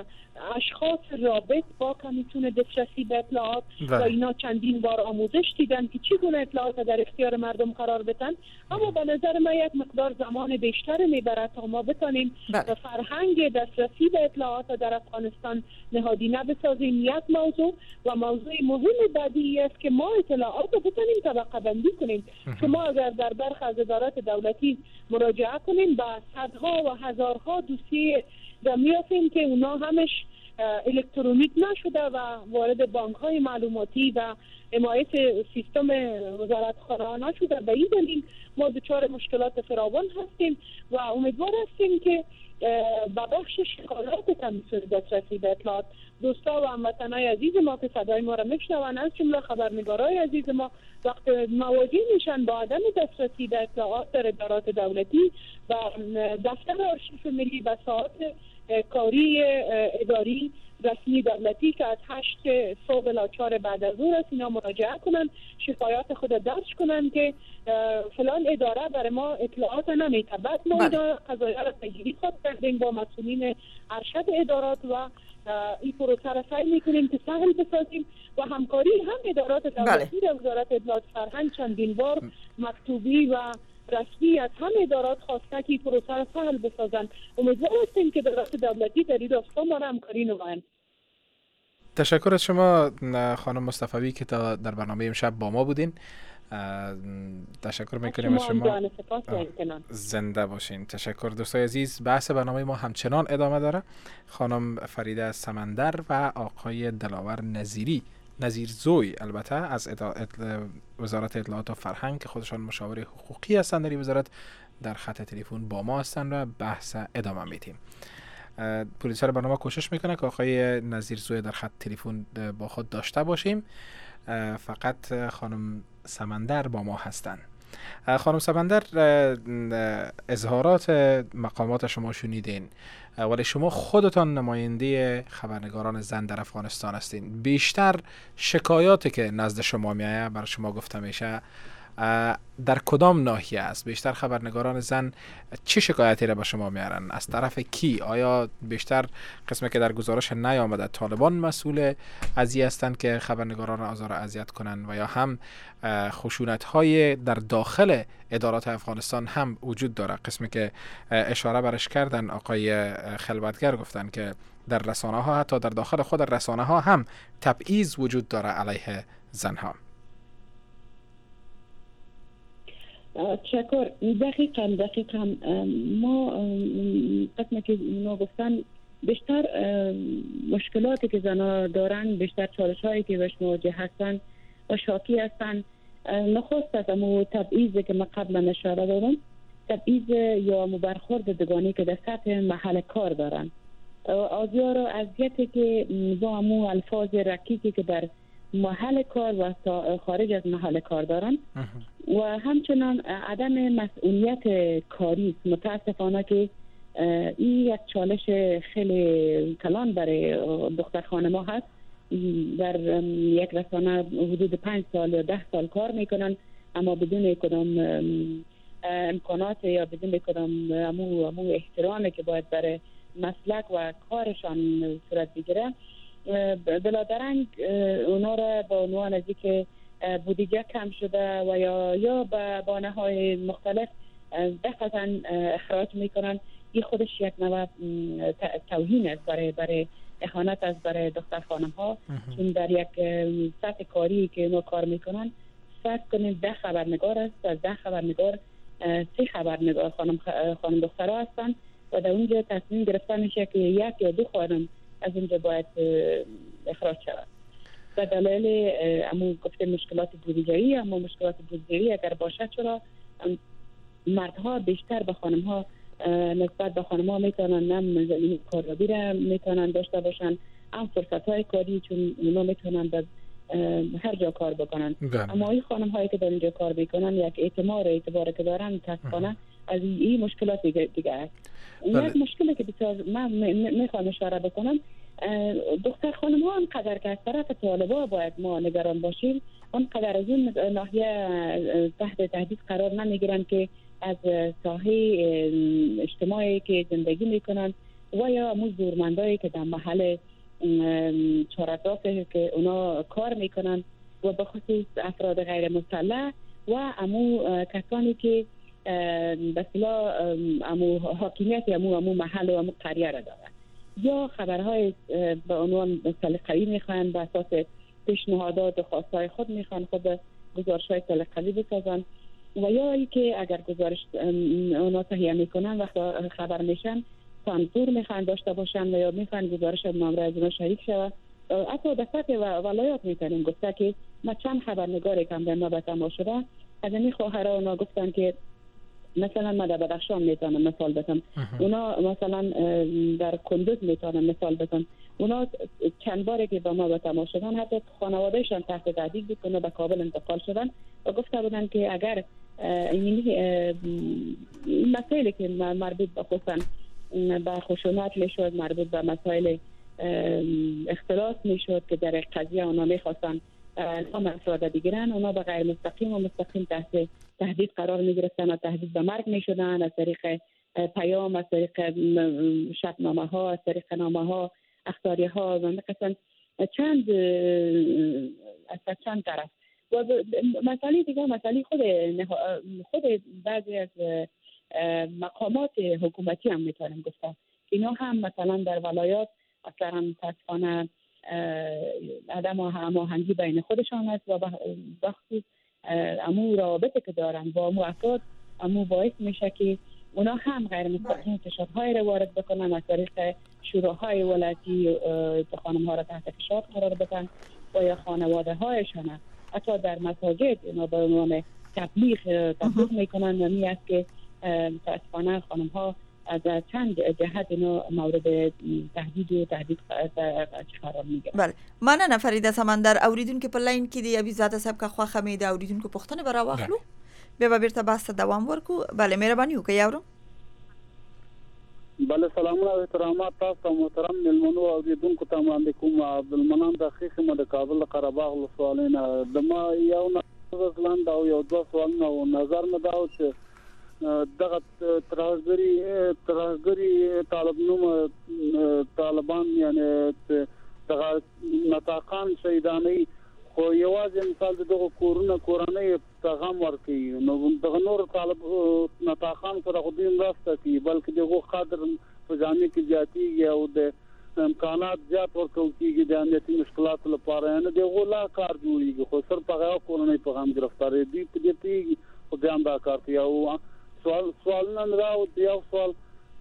اشخاص رابط با کمیسیون دسترسی به اطلاعات و اینا چندین بار آموزش دیدن که چگونه اطلاعات در اختیار مردم قرار بدن، اما به نظر من یک مقدار زمان بیشتر میبره تا ما بتانیم فرهنگ دسترسی به اطلاعات در افغانستان نهادینه بسازیم. یک موضوع و موضوع مهم بعدی است که ما اطلاعات رو بتانیم طبقه بندی کنیم. شما اگر در برخی از ادارات دولتی مراجعه کنیم به صدها و هزارها دوسیه در میافیم که اونا همش الکترونیک نشده و وارد بانک های معلوماتی و حمایت سیستم وزارتخانه نشده. به این دلیل ما دچار مشکلات فراوان هستیم و امیدوار هستیم که با بخش شکایات کمیسیون دسترسی به اطلاعات دوستا و هموطنای عزیز ما که صدای ما را میشنوند، از جمله خبرنگارای عزیز ما، وقت مواجه میشن با عدم دسترسی به اطلاعات در ادارات دولتی و دفتر آرشیو ملی و ساعات کاری اداری رسمی دولتی که از هشت صبح الی چهار بعد از ظهر است، اینا مراجعه کنن، شکایات خود درج کنن که فلان اداره برای ما اطلاعات نمیده. بعد ما قضایا را پیگیری خود کردیم با مسئولین ارشد ادارات و این پروسه را سعی میکنیم که سهل بسازیم و همکاری هم ادارات دولتی و وزارت اطلاعات فرهنگ چندین بار مکتوبی و رسمی از هم ادارات خواسته که این پروسه را سهل بسازن. امیدوار هستیم که ادارات دولتی در این راستا ما را همکاری نمایند. تشکر از شما خانم مصطفی که تا در برنامه امشب با ما بودین. تشکر میکنیم از شما. زنده باشین. تشکر دوستای عزیز. بحث برنامه ما همچنان ادامه داره. خانم فریده سمندر و آقای دلاور نظیری نظیر زوی البته از وزارت اطلاعات و فرهنگ که خودشان مشاور حقوقی هستند در این وزارت در خط تلفن با ما هستند و بحث ادامه میدیم. پروډوسر برنامه کوشش میکنه که آقای نظیر زوی در خط تلفن با خود داشته باشیم. فقط خانم سمندر با ما هستند. خانم سمندر، اظهارات مقامات شما شنیدین، ولی شما خودتان نماینده خبرنگاران زن در افغانستان هستین. بیشتر شکایاتی که نزد شما میایه برای شما گفته میشه در کدام ناحیه است؟ بیشتر خبرنگاران زن چه شکایتی را به شما میارن؟ از طرف کی؟ آیا بیشتر قسمی که در گزارش نیامده طالبان مسئول از این هستند که خبرنگاران آزار و اذیت کنن و یا هم خشونت های در داخل ادارات افغانستان هم وجود داره؟ قسمی که اشاره برش کردن آقای خلوتگر گفتن که در رسانه ها، حتی در داخل خود رسانه ها هم تبعیض وجود داره علیه زنها. تشکر. دقیقا دقیقا ما قسمی که اونا گفتن بیشتر مشکلاتی که زنها دارن، بیشتر چالش هایی که بهش مواجه هستن و شاکی هستن، نخست از امو تبعیضی که من قبلا اشاره دادم، تبعیض یا برخورد دوگانی که در سطح محل کار دارن، آزار و اذیتی که با امو الفاظ رکیکی که در محل کار و خارج از محل کار دارن و همچنان عدم مسئولیت کاری. متاسفانه که این یک چالش خیلی کلان برای دختر خانم‌ها هست. در یک رسانه حدود پنج سال یا ده سال کار میکنن اما بدون کدام امکانات یا بدون کدام امو, امو احترامی که باید برای مسلک و کارشان صورت بگیره. بلادرنگ اونا را با عنوان از اینکه بودجه کم شده و یا یا به بانه های مختلف دقیقاً اخراج میکنن. این خودش یک نوع توهین است برای برای اهانت است برای دختر خانم ها، چون در یک سطح کاری که اونا کار میکنن فرض کنید ده خبرنگار است، از ده خبرنگار سه خبرنگار خانم خانم دخترها هستن و در اونجا تصمیم گرفته میشه که یک یا دو خانم از اونجا باید اخراج شود. به دلیل امو گفته مشکلات بودجه‌ای، اما مشکلات بودجه‌ای اگر باشه چرا مردها بیشتر به خانم ها نسبت به خانم ها میتونن هم زمین کارآمدی را میتونن داشته باشن، هم فرصت های کاری، چون اونا میتونن در هر جا کار بکنن. اما این خانم هایی که در اینجا کار میکنن یک اعتماد اعتباری که دارن متاسفانه از این مشکلات دیگه, دیگه است. یک مشکلی که بسیار من میخوام اشاره بکنم، دختر خانم ها انقدر که از طرف طالبا باید ما نگران باشیم، انقدر از اون ناحیه تحت تهدید قرار نمیگیرن که از ساحه اجتماعی که زندگی میکنن و یا امو زورمندایی که در محل چهارراه که اونا کار میکنن و به خصوص افراد غیر مسلح و امو کسانی که به اصطلاح امو حاکمیت امو امو محل و امو قریه را دارن، یا خبرهای به عنوان سلیقه‌ای میخوان، به اساس پیشنهادات و خواستهای خود میخوان خود گزارش‌های سلیقه‌ای بسازن، و یا ای که اگر گزارش اونا تهیه میکنن وقتی خبر میشن سانسور میخوان داشته باشن و یا میخوان گزارش مامور از اونا شریک شود. حتی در سطح ولایات میتونیم گفته که ما چند خبرنگاری کم در ما به تماس شده از این خواهرها اونا گفتن که مثلا ما در بدخشان میتونم مثال بزنم، اونا مثلا در کندوز میتونم مثال بزنم، اونا چند باری که با ما به تماس شدن حتی خانوادهشان تحت تهدید بود که به کابل انتقال شدن و گفته بودن که اگر این مسائلی که مربوط به خصوصا به خشونت میشد، مربوط به مسائل اختلاط میشد که در قضیه اونا میخواستن نام افراد بگیرن، اونا به غیر مستقیم و مستقیم تحت تهدید قرار میگرفتن و تهدید به مرگ میشدن از طریق پیام، از طریق شبنامه ها، از طریق نامه ها، اخطاریه ها و مثلا چند از چند طرف. و مسئله دیگه مسئله خود خود بعضی از مقامات حکومتی هم میتونیم گفت اینا هم مثلا در ولایات اصلا متاسفانه عدم هماهنگی بین خودشان است و بخصوص امو رابطه که دارن با امو افراد امو باعث میشه که اونا هم غیر مستقیم فشارهای را وارد بکنن، از طریق شوراهای ولایتی خانم ها را تحت فشار قرار بدن و یا خانواده هایشان حتی در مساجد اینا به عنوان تبلیغ تبلیغ میکنن و می است که متاسفانه خانم ها از چند جهت اینا مورد تهدید و تهدید قرار میگیرن. بله مننه فریده سمندر. اوریدونکو په لاین کې دی ابي زاده صاحب کا خوخه مې دا اوریدونکو پښتنه برا واخلو به به بیرته باسه دوام ورکو. بله مهرباني وکړئ یاورم. بله سلامونه او احترامات تاسو محترم ملمنو اوریدونکو ته وړاندې کوم. عبدالمنان د خیخ مده کابل قره باغ لسوالینه د ما یو نظر او یو دوه سوالونه او نظر مې دا چې دغه ترهګری ترهګری طالب نوم طالبان یعنی دغه نطاقان شهیدانی خو یوازې مثال دغه کورونه کورنۍ پیغام ورکوي نو دغه نور طالب نطاقان سره خو دې مرسته کوي بلکې دغه قدر په ځانې کې زیاتېږي او د امکانات زیات ورکول کېږي د امنیتي مشکلاتو لپاره نه دغه لا کار جوړیږي خو صرف هغه کورنۍ پیغام گرفتاری دي په دې کې خو بیا دا کار کوي او سوال سوال نه راو یو سوال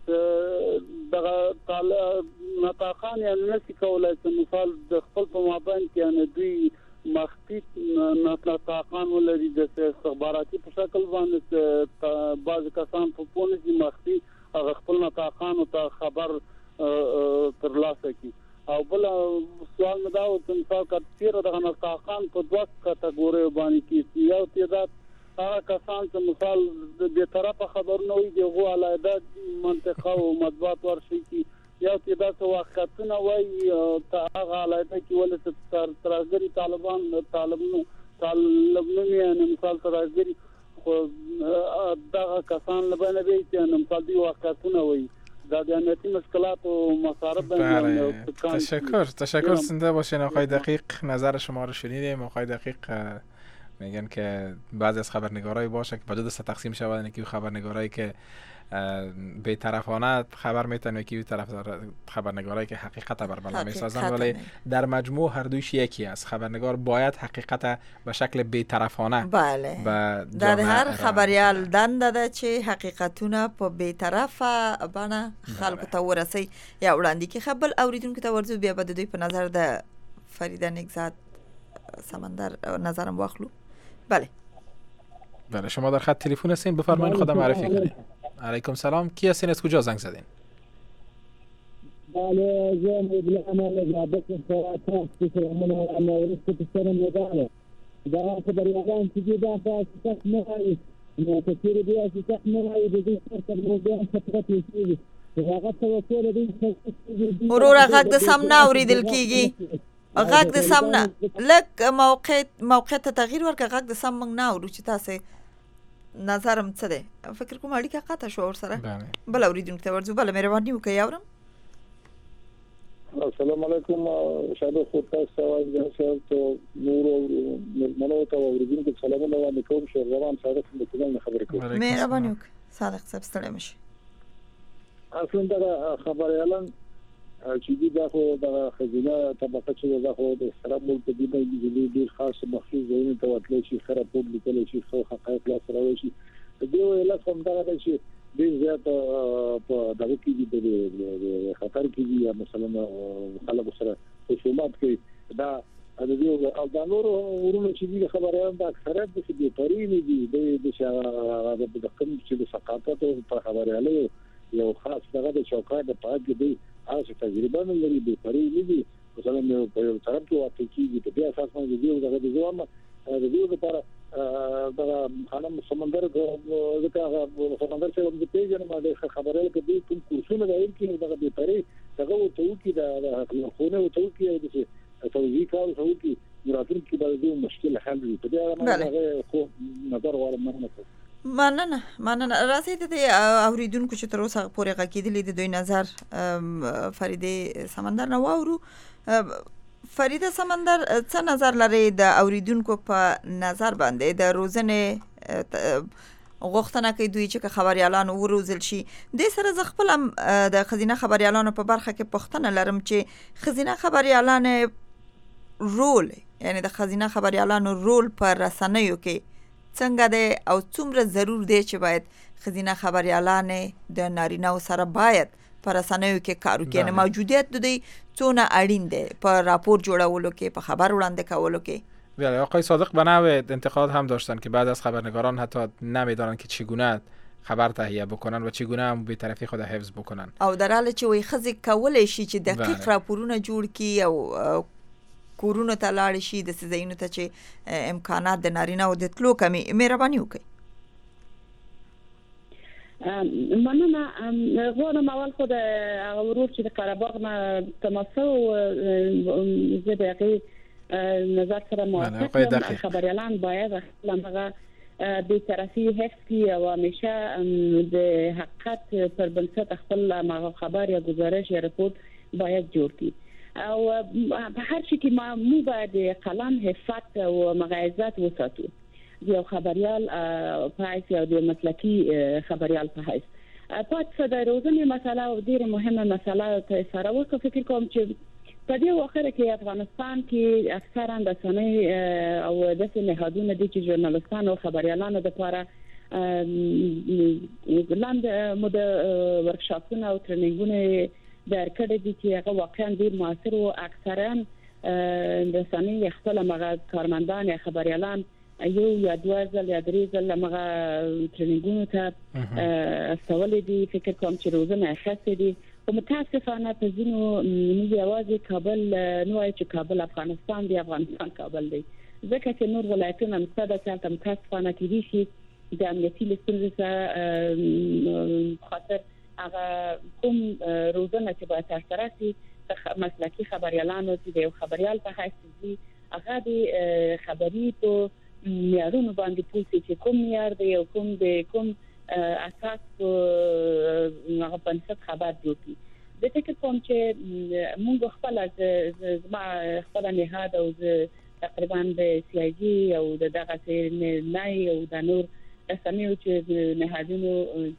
دغه نطاقان یعنی نسی کولای چې مثال د خپل په مابین کې یعنی دوی مخفي نطاقان ولري د استخباراتي په شکل باندې بعض کسان په پونه کې مخفي هغه خپل نطاقان ته خبر ترلاسه کوي. او بل سوال مې دا و چې مثال کثیر دغه نطاقان په دوه کټګوري باندې کې یو تعداد هغه کسان چې مثال د طرفه خبرونه وي دغه علایده منطقه او مطبوعات ورشي کې یو تعداد واقعتونه وایي ته هغه علایده کې ولې ترازګری طالبان طالبانو طالبانو یعنی مثال ترازګری خو دغه کسان لبنه وي چې مثال دی واقعتونه وایي دا د امنیتی مشکلات و مصارف بله. تشکر تشکر زنده باشین آقای دقیق. نظر شما رو شنیدیم. آقای دقیق میگن که بعضی از خبرنگارای باشه که به دو دسته تقسیم شود، یکی خبرنگارایی که بی‌طرفانه خبر میتن و یکی طرف خبرنگارایی که حقیقت بر بالا میسازن، ولی در مجموع هر دویش یکی است. خبرنگار باید حقیقت به شکل بی‌طرفانه بله در هر خبریال دنده ده چې حقیقتونه په بی‌طرفه باندې خلکو ته ورسي یا وړاندې کی خبر اوریدونکو ته ورځو بیا به د دوی په نظر د فریده نگزاد سمندر نظرم واخلو. بله بله شما در خط تلفن هستین، بفرمایید خودم معرفی کنید. علیکم سلام، کی هستین، از کجا زنگ زدین؟ بله زم ابن لجابت خاطر سلامونه انا ورثت السنه مدانه ده خبريان تجي ده اساس معي كثير دي اساس معي دي فرصه موضوع خطرت فيه هغه توصل دي ورور غږ د سمنا اوریدل کیږي، غږ د سمنا لک موقع موقع ته تغییر ورکړه، غږ د سم موږ نه اورو چې تاسو نظرم څه دی. فکر کوم اړیکه قطع شو ور سره. بل اوریدونکو ته ورځو بل مهرباني وکړئ اورم. السلام علیکم شاده خو تاسو او ته نور منو ته اوریدونکو سلامونه وانه کوم شه روان صادق د کوم خبرې کوم. مهرباني وکړئ صادق صاحب ستړي مشي. اصلا دا خبره اعلان چې دی دا خو د خزینه طبقه چې دا خو د استراب ملک دی د ډیر خاص مخصوص ځایونه ته وتلی شي خراب پوډ لیکل شي خو حقایق لا سره شي دی ویل کوم دا چې ډیر زیات په دغه کې د خطر کې دی مثلا خلک سره خصومات کوي دا د دې او د نورو ورونو چې دی خبريان د اکثریت د دې پرې نه دي د د د کوم چې د ثقافت په خبرياله یو خاص دغه د چوکاټ د پاک دی هغه تجربه نه لري به پرې نه دي مثلا په یو طرف کې واقع کیږي په دې اساس باندې دی دغه د ځوان د دې لپاره دا خانم سمندر دغه سمندر چې د پیژنې باندې خبره کوي کوم کورسونه دی چې دغه به پرې دغه ته کې د خونه او ته کې د توزیع کار ته کې مراتب کې باندې مشکل حل وي په دې اړه خو نظر وړم نه مننه مننه راځي ته اوریدونکو چې تر اوسه پورې غکیدلې د دوی نظر فریده سمندر نو اورو. فریده سمندر څه نظر لري د اوریدونکو په نظر باندې د روزنه غوښتنه کوي دوی چې خبريالان وروزل شي؟ د سره ز خپل د خزینه خبريالانو په برخه کې پښتنه لرم چې خزینه خبريالان رول یعنی د خزینه خبريالانو رول په رسنیو کې څنګه دی او څومره ضرور دی چې باید خزینه خبريالان د نارینه سره باید پر رسنیو کې کار وکړي، یعنی موجودیت د دوی څونه اړین دی په راپور جوړولو کې، په خبر وړاندې کولو کې. بله آقای صادق به نوع انتقاد هم داشتن که بعد از خبرنگاران حتی نمیدانند که چگونه خبر تهیه بکنن و چگونه هم بی‌طرفی خود حفظ بکنن، او در حالی چې وي خزي کولای شي چې دقیق راپورونه جوړ کړي او کورونه ته لاړ شي د سزاینو ته چې امکانات د نارینه او د تلو کمی. مهرباني وکړئ. مننه. غواړم اول خو د ورور چې د قره‌باغ نه تماسو زه د هغې نظر سره موافق یم. خبریالان باید هغه بی‌طرفي حفظ کړي او همیشه د حقیقت پر بنسټ خپل خبر یا گزارش یا رپورت باید جوړ کړي او په هر شي کې ما مو باید قلم حفظ او مغایزات وساتو یو خبريال په حیث یو د مسلکی خبريال په حیث پاتې د روزنې مسله او ډیره مهمه مسله ته سره وکړم. فکر کوم چې په دې وخت کې افغانستان کې اکثرا د سنې او د نهادونو د ژورنالستانو او خبريالانو لپاره لاندې مو د ورکشاپونه او ترینینګونه در کړی دي چې هغه واقعا ډیر موثر او اکثرا د رسنۍ خپل مغه کارمندان یا خبريالان یو یا دوه ځل یا درې ځل مغه ترینینګونو ته استول دي. فکر کوم چې روزنه اخیستې دي او متاسفانه په ځینو ملي اوازې کابل نو وايي چې کابل افغانستان دی، افغانستان کابل دی، ځکه چې نور ولایتونه مستده چې متاسفانه کې دي چې د امنیتي لستونزې سره خاطر هغه کوم روزنه چې باید ترسره شي مسلکي خبريالانو چې د خبريال په حیث دي هغه د خبري په معیارونو باندې پوښتنه چې کوم معیار دی او کوم د کوم اساس هغه بنسټ خبر جوړي. د فکر کوم چې موږ خپل از ما خپل نهاد او تقریبا د سی آی جی او دغه څه نه او د نور رسنیو چې نهادونو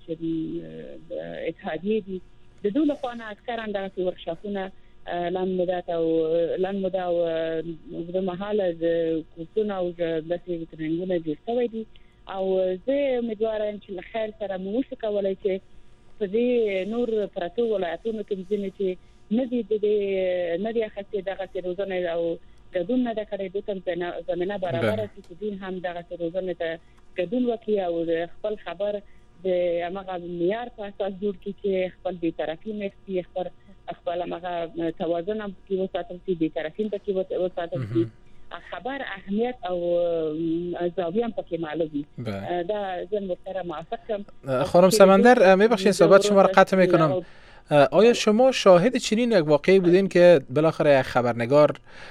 چې اتحادیه دي د دوه لخوا اکثرا دغه ورکشاپونه لان مدت او لان مدت او د محاله د کورسونو او د ترینینګونو جوړ شوی دي او زه امیدوارم چې خیر سره مو وشو کولای چې په دې نور پراتو ولایتونو کې ځینې چې ندي د ندي اخته دغه روزنه او ګډون نه د کړې د زمينه برابر چې دین هم دغه روزنه ته ګډون وکړي او خپل خبر د هغه معیار په اساس جوړ کړي چې خپل بي طرفي مخکې خبر خپل هغه توازن هم کې وساتل شي، بي طرفین ته کې وساتل شي، خبر اهمیت او زاویه هم پکې معلوم وي. دا زه محترم موافقم. خانم سمندر میبخشید صحبت شما را قطع میکنم. آیا شما شاهد چنین یک واقعی بودین که بالاخره یک خبرنگار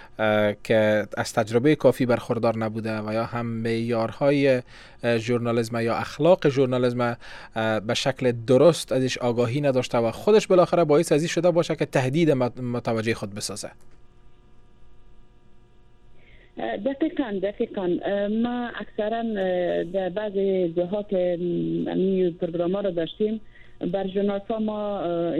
که از تجربه کافی برخوردار نبوده و یا هم معیارهای ژورنالیسم یا اخلاق ژورنالیسم به شکل درست ازش آگاهی نداشته و خودش بالاخره باعث ازی شده باشه که تهدید متوجه خود بسازه؟ دقیقاً دقیقاً ما اکثرا در بعضی جهات این پروگرام ها رو داشتیم بر ژورنالیست‌ها ما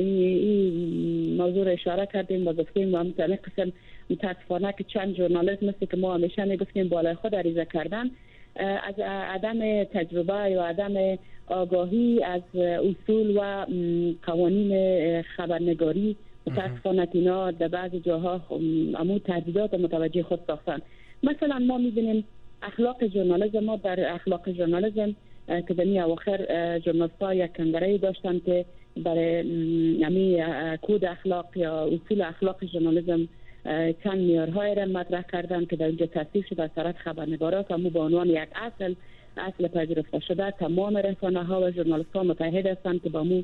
این موضوع اشاره کردیم و گفتیم و همین قسم متاسفانه که چند ژورنالیست مثل که ما همیشه میگفتیم بالای خود عریضه کردن از عدم تجربه و عدم آگاهی از اصول و قوانین خبرنگاری متاسفانه اینا در بعضی جاها امو تهدیدات متوجه خود ساختن. مثلا ما می‌بینیم اخلاق ژورنالیسم ما در اخلاق ژورنالیسم که در این اواخر ژورنالیست‌ها یک کنگره‌ای داشتن که برای یعنی کد اخلاق یا اصول اخلاق ژورنالیسم چند معیارهای را مطرح کردن که در اینجا تصدیق شده از طرف خبرنگاران که به عنوان یک اصل اصل پذیرفته شده تمام رسانه‌ها و ژورنالیست‌ها متحد هستند که با مو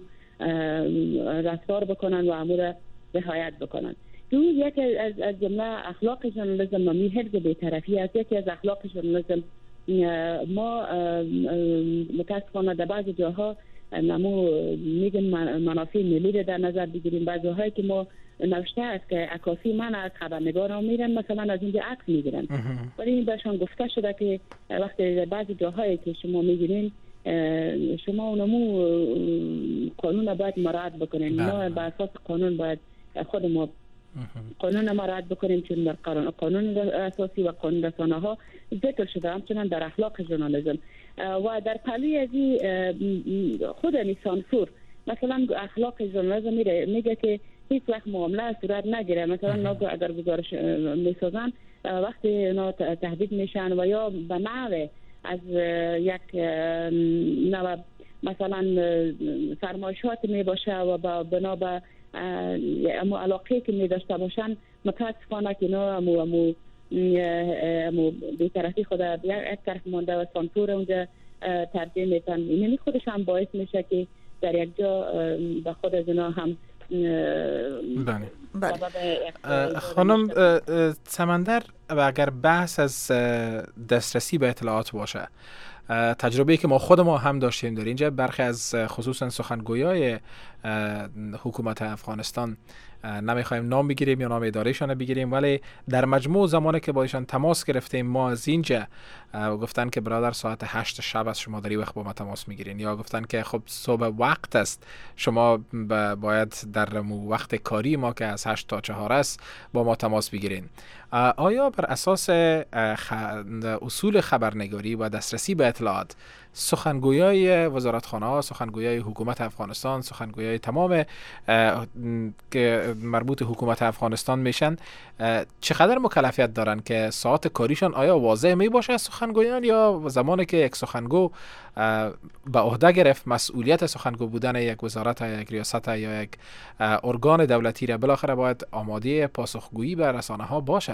رفتار بکنن و امور رعایت بکنن. دو یکی از از جمله اخلاق ژورنالیسم نامی حفظ بی‌طرفی است. یکی از اخلاق ژورنالیسم ما متاسفانه در بعضی جاها نمو میگن منافع ملی را در نظر بگیریم. بعضی جاهایی که ما نوشته است که عکاسی من از خبرنگاران میرن مثلا از اینجا عکس میگیرن ولی این بهشان گفته شده که وقتی بعضی جاهایی که شما میگیرین شما اونمو قانون باید مراعات بکنین. ما به اساس قانون باید خود ما قانون مراعات بکنیم چون در قانون اساسی و قانون رسانه ها ذکر شده همچنان در اخلاق ژورنالیسم و در پلی از خود سانسور مثلا اخلاق ژورنالیسم میگه که هیچ وقت معامله صورت نگیره. مثلا اگر گزارش میسازن وقتی اونا تهدید میشن و یا به نحو از یک نوع مثلا فرمایشات می باشه و بنا به امو علاقه که می داشته باشن متاسفانه که اینا امو امو امو بی‌طرفی خود یک طرف مانده و سانسور اونجا ترجیح میتن. یعنی خودش هم باعث میشه که در یک جا به خود از اینا هم بله. خانم سمندر و اگر بحث از دسترسی به اطلاعات باشه تجربه‌ای که ما خود ما هم داشتیم در اینجا برخی از خصوصا سخنگویای حکومت افغانستان نمیخوایم نام بگیریم یا نام ادارهشان بگیریم ولی در مجموع زمانی که با ایشان تماس گرفتیم ما از اینجا گفتن که برادر ساعت هشت شب است شما در این وقت با ما تماس میگیرین یا گفتن که خب صبح وقت است شما باید در وقت کاری ما که از هشت تا چهار است با ما تماس بگیرین. آیا بر اساس خ... اصول خبرنگاری و دسترسی به اطلاعات سخنگویای وزارتخانه‌ها، سخنگویای حکومت افغانستان، سخنگویای تمام که مربوط حکومت افغانستان میشن چقدر مکلفیت دارن که ساعت کاریشان آیا واضح می باشه از سخنگویان، یا زمانی که یک سخنگو به عهده گرفت مسئولیت سخنگو بودن یک وزارت یا یک ریاست یا یک ارگان دولتی را بالاخره باید آماده پاسخگویی به رسانه ها باشن؟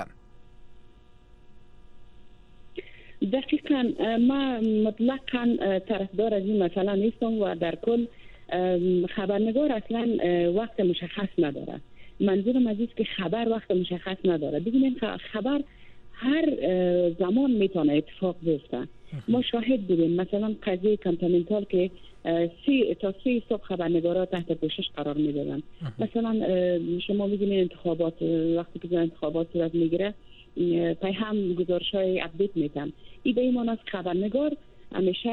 دقیقاً ما مطلقاً طرفدار از این مسئله نیستم و در کل خبرنگار اصلا وقت مشخص نداره. منظورم از این که خبر وقت مشخص نداره. ببینید خبر هر زمان میتونه اتفاق بیفته. ما شاهد بودیم مثلا قضیه کانتیننتال که سی تا سی صبح خبرنگارا تحت پوشش قرار میدادن. مثلا شما می‌بینید انتخابات وقتی که انتخابات صورت میگیره پیام گزارش‌های اپدیت میتن. این به این معنی است خبرنگار همیشه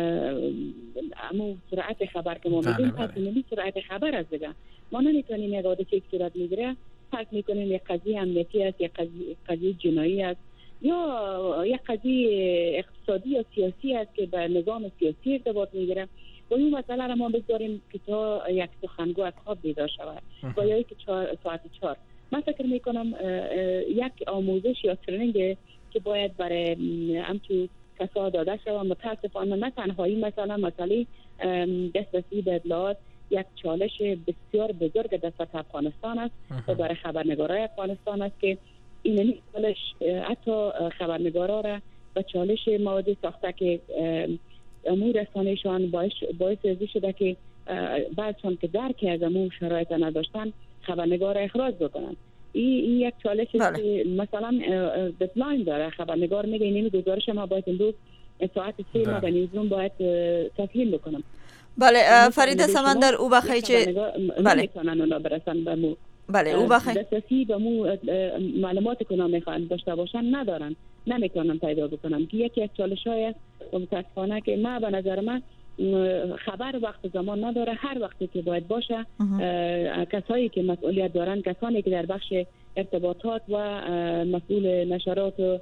امو سرعت خبر که ما میدیم تصمیمی سرعت خبر است دیگه. ما نمیتونیم یک حادثه یک صورت میگیره فرق میکنیم یک قضیه امنیتی است، یک قضیه, قضیه جنایی است یا یک قضیه اقتصادی یا سیاسی است که به نظام سیاسی ارتباط میگیره. و این مسئله را ما بگذاریم که تا یک سخنگو از خواب بیدار شود و یا یک ساعت چهار. من فکر میکنم یک آموزش یا ترنینگ که باید برای همچون کسا داده شود. متاسفانه نه تنهایی مثلا مسئله دسترسی به اطلاعات یک چالش بسیار بزرگ در سطح افغانستان است و برای خبرنگارای افغانستان است که این چالش حتی خبرنگارا را به چالش مواد ساخته که امور رسانه‌شان باعث باعث شده که بعضشان که درک از امور شرایط نداشتن خبرنگار اخراج بکنن. این این یک چالش است که مثلا ددلاین داره. خبرنگار میگه این گزارش ما باید امروز ساعت سه ما به نیوزروم باید تسلیم بکنم. بله فرید سمندر او بخیر که بله میتونن اونا برسن به مو بله او بخیر دسترسی به مو معلومات که اونا میخوان داشته باشن ندارن، نمیتونن پیدا بکنن که یکی از چالش‌های است و متاسفانه که ما به نظر من خبر وقت زمان نداره. هر وقتی که باید باشه کسایی که مسئولیت دارن، کسانی که در بخش ارتباطات و مسئول نشرات و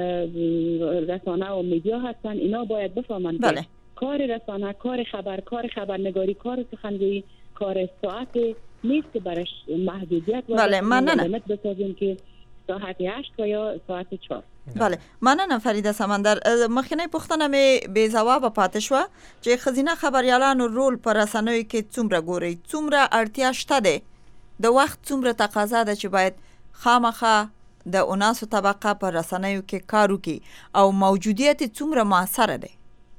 رسانه و میدیا هستن اینا باید بفهمن بله. که کار رسانه، کار خبر، کار خبرنگاری، کار سخنگویی، کار ساعت نیست که برش محدودیت و بله ممنونم بسازیم که ساعت هشت و یا ساعت چهار. بله ممنونم فرید سمندر. مخکنی پوښتنه مې بې ځوابه پاتې شوه چې ښځینه خبریالانو رول په رسنیو کې څومره ګورئ، څومره اړتیا شته دی، د وخت څومره تقاضا ده چې باید خامخا د اناسو طبقه په رسنیو کې کار وکړي او موجودیت څومره موثره دی؟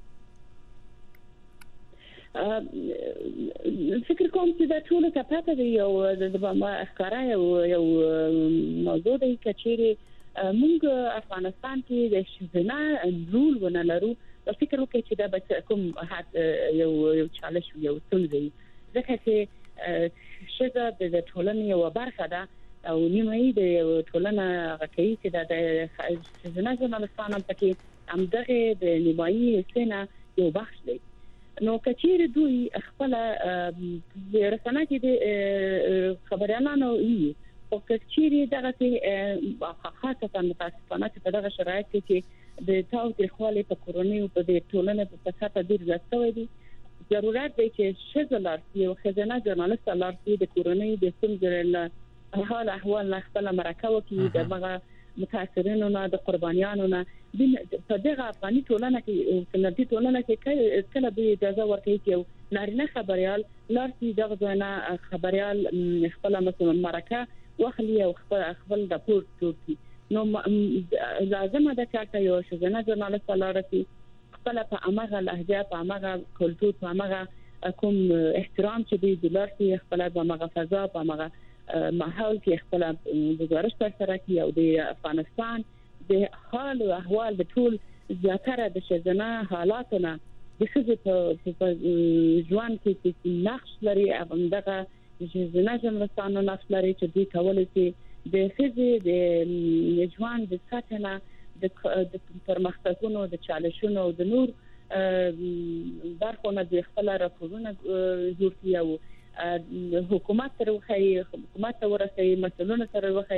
فکر کوم چې دا ټول ته پته دی یو د ما ښکارا یو یو موضوع دی چې چیرې موږ افغانستان کې د ښځینه رول ونه لرو. فکر وکړئ چې دا به کوم یو یو چالش یو ستونزه ځکه چې ښځه د ټولنې یوه برخه ده او نیمایي د ټولنه هغه کوي چې د ښځینه ژورنالستان هم پکې همدغه د نیمایي سینه یو بخش دی. نو کچیر دوی خپل رسنه کې د خبريالانو یي او کچیر دغه خاصه متاسفانه چې په دغه شرایط کې د تاوتریخوالي په کورونی او په ټولنه په سطح ډیر زیات دي، ضرورت دی چې شذلار یو خزانه ژورنالیست لارسي د کورونی د سمجرل حال احوال خپل مرکه وکړي دغه متاثرینو نه د قربانیانو نه په دغه افغاني ټولنه کې سنتي ټولنه کې کله به اجازه ورکړي چې نارینه خبريال لارسي دغه ځنه خبريال خپل مثلا مرکه واخلي او خپل خپل د پورت کوي. نو لازم ده چې یو شزنه ژورنالیست لارسي خپل په امغه لهجه په امغه کلتور په امغه کوم احترام چې د لارسي خپل په امغه فضا په امغه ماحول کې خپل گزارش تر سره کوي او د افغانستان د حال او احوال د ټول زیاتره د شزنه حالاتونه د خزه په ژوند کې چې نقش لري دغه شزنه ژورنالستانو نقش لري چې دوی کولای شي د خزه د ژوند د ساتنه د پرمختګونو د چالشونو او د نور برخونه د خپل راپورونه جوړ کړي او حکومت سره وخی حکومت ته ورسي مسؤلانو سره وخی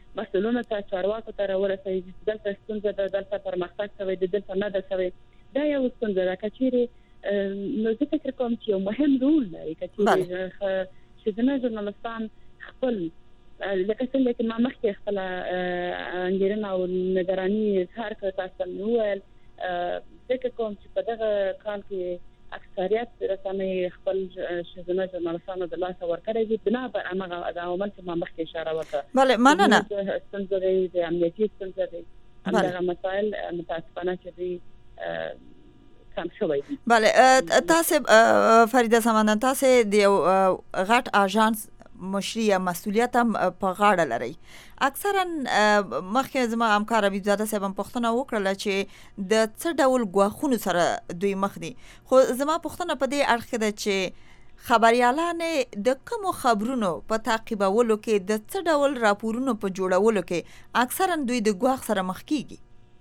مسئولانو ته چارواکو ته راورسوي چې دلته ستونزه ده، دلته پرمختګ شوی دی، دلته نه ده شوی. دا یو ستونزه ده. که چیرې نو زه فکر کوم چې یو مهم رول لري که چیرې ښځینه ژورنالستان خپل لکه څنګه چې ما مخکې خپله انګېرنه او نګراني اظهار کړه، تاسو ته مې وویل فکر کوم چې په دغه کال کې اکثریت رسنۍ خپل ښځینه ژورنالستانو د لاسه ورکړی دي بنا بر همغه عوامل چې ما مخکې اشاره وکړه. بله مننه. ستونزه دی د امنیتي ستونزه دی، همدغه مسایل متاسفانه چې دوی کم شوی دي. بله تاسو فریده سمندان تاسو د یو غټ آژانس مشري یا مسؤلیت هم په غاړه لري. اکثرا مخکې زما همکار حبیب زاده صاحب هم پوښتنه وکړله چې د څه ډول ګواښونو سره دوی مخ دي، خو زما پوښتنه په دې اړخ ده چې خبریالان د کومو خبرونو په تعقیبولو کې د څه ډول راپورونو په جوړولو کې اکثرا دوی د ګواښ سره مخ کیږي.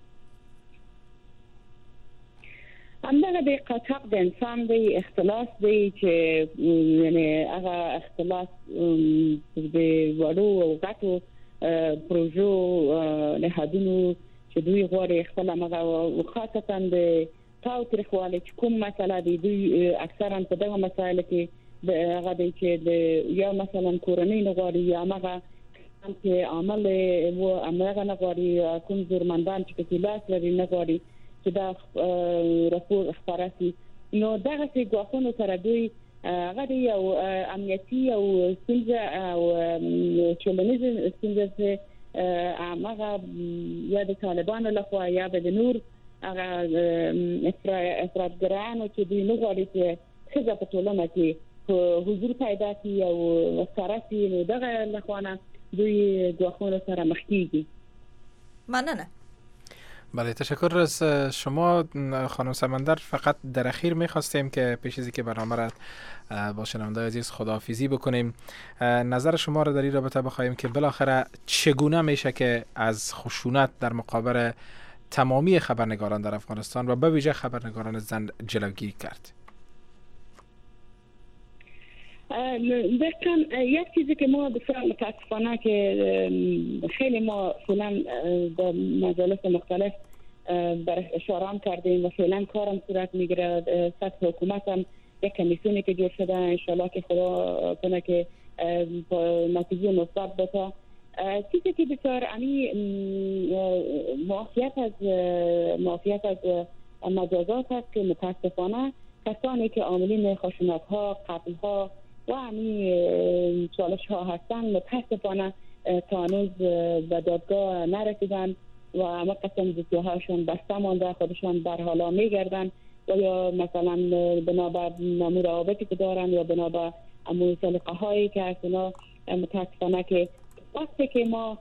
همدغه د قطاق د انسان دی اختلاس دی چې یعنی هغه اختلاس د وړو او غټو پروژو نهادونو چې دوی غواړي خپل هغه خاصتا د تاوتریخوالي چې کوم مسله دی دوی اکثرا په دغه مسایلو کې د هغه دی چې د یا مثلا کورنۍ نه غواړي یا هغه چې عمل او هغه نه غواړي کوم ژورمندان چې په لاس لري نه غواړي چې دا راپور خبراتي. نو دغه څه ګواښونو سره دوی هغه یو امنیتي او ستونزه او ټولنیزه ستونزه چې هغه یا د طالبانو لخوا یا د نور هغه افراطګرایانو چې دوی نه غواړي چې ښځه په ټولنه کې حضور پیدا کړي او ښکاره شي، نو دغه لخوا نه دوی ګواښونو سره مخ کیږي. مننه. بله تشکر از شما خانم سمندر. فقط در اخیر میخواستیم که پیش از اینکه برنامه را با شنوندگان عزیز خداحافظی بکنیم نظر شما را در این رابطه بخواهیم که بالاخره چگونه میشه که از خشونت در مقابل تمامی خبرنگاران در افغانستان و به ویژه خبرنگاران زن جلوگیری کرد. دقیقاً یک چیزی که ما بسیار متاسفانه که خیلی ما فعلا در مجالس مختلف بر اشاره کردیم و فعلا کارم صورت میگیره. سطح حکومت هم یک کمیسیونی که جور شده انشالله که خدا کنه که نتیجه مثبت بده. چیزی که بسیار امی معافیت از معافیت از مجازات هست که متاسفانه کسانی که عاملین خشونت ها، قتل ها و همین چالش ها هستند متاسفانه تا هنوز به دادگاه نرسیدن و همه قسم دستگاهاشون بسته مانده، خودشان بر حالا میگردن و یا مثلا بنابر نمو روابطی که دارن یا بنابر امور سلیقه هایی که هستن. متاسفانه که وقتی که ما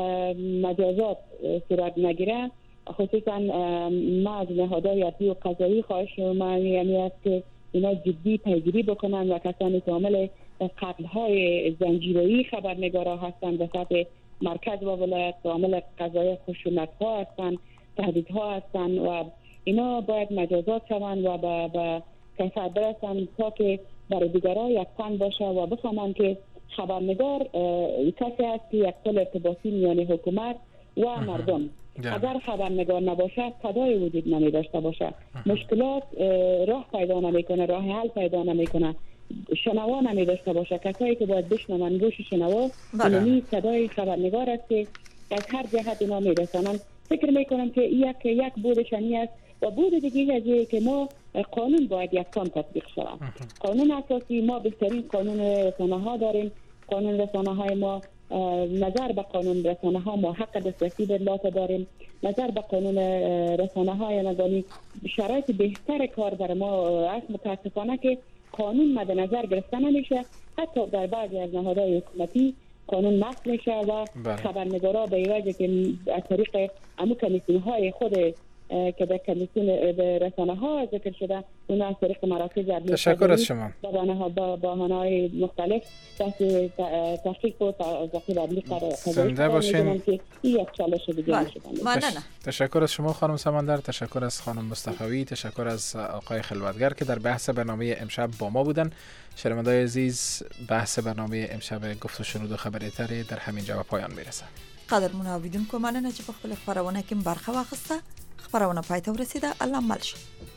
مجازات صورت نگیره خصوصا ما از نهادهای عدلی و قضایی خواهش ما یعنی است که اینا جدی پیگیری بکنن و کسانی که عامل قتل های زنجیره‌ای خبرنگارا هستند به سطح مرکز و ولایت عامل قضای خشونت ها هستند، تهدیدها هستند و اینا باید مجازات شوند و به کیفیت برسند تا که برای دیگران یک پند باشه و بفهمند که خبرنگار کسی است که یک پل ارتباطی میان حکومت و مردم. اگر خبرنگار نباشه صدای وجود نمی داشته باشه، مشکلات راه پیدا نمیکنه، راه حل پیدا نمیکنه، شنوا نمی داشته باشه. کسایی که باید بشنون گوش شنوا اینمی صدای خبرنگار است که از هر جهت اینا میرسانند. فکر میکنم که یک یک بود شنی است و بود دیگه از که ما قانون باید یکسان تطبیق شود. قانون اساسی ما بهترین قانون رسانه ها داریم. قانون رسانه های ما نظر به قانون رسانه ها ما حق دسترسی به اطلاعات داریم. نظر به قانون رسانه های نگانی شرایط بهتر کار در ما است. متاسفانه که قانون مد نظر گرفته نمیشه، حتی در بعضی از نهادهای حکومتی قانون نقض میشه و خبرنگارا به وجه که از طریق امو کمیسیون های خود که در کمیسیون رسانه ها ذکر شده اون از طریق مراکز عدلی تشکر از شما با بهانه‌های مختلف دست تحقیق و تحقیق عدلی زنده باشین. یک چالش دیگه میشه. تشکر از شما خانم سمندر، تشکر از خانم مصطفی، تشکر از آقای خلوتگر که در بحث برنامه امشب با ما بودن. شنوندگان عزیز، بحث برنامه امشب گفت و شنود و خبر اتری در همین جا پایان میرسه. قدرمن اوریدونکو مننه چې په خپل خبرونه کې برخه واخیسته. خبرونه پای ته ورسیده. الله مل شه.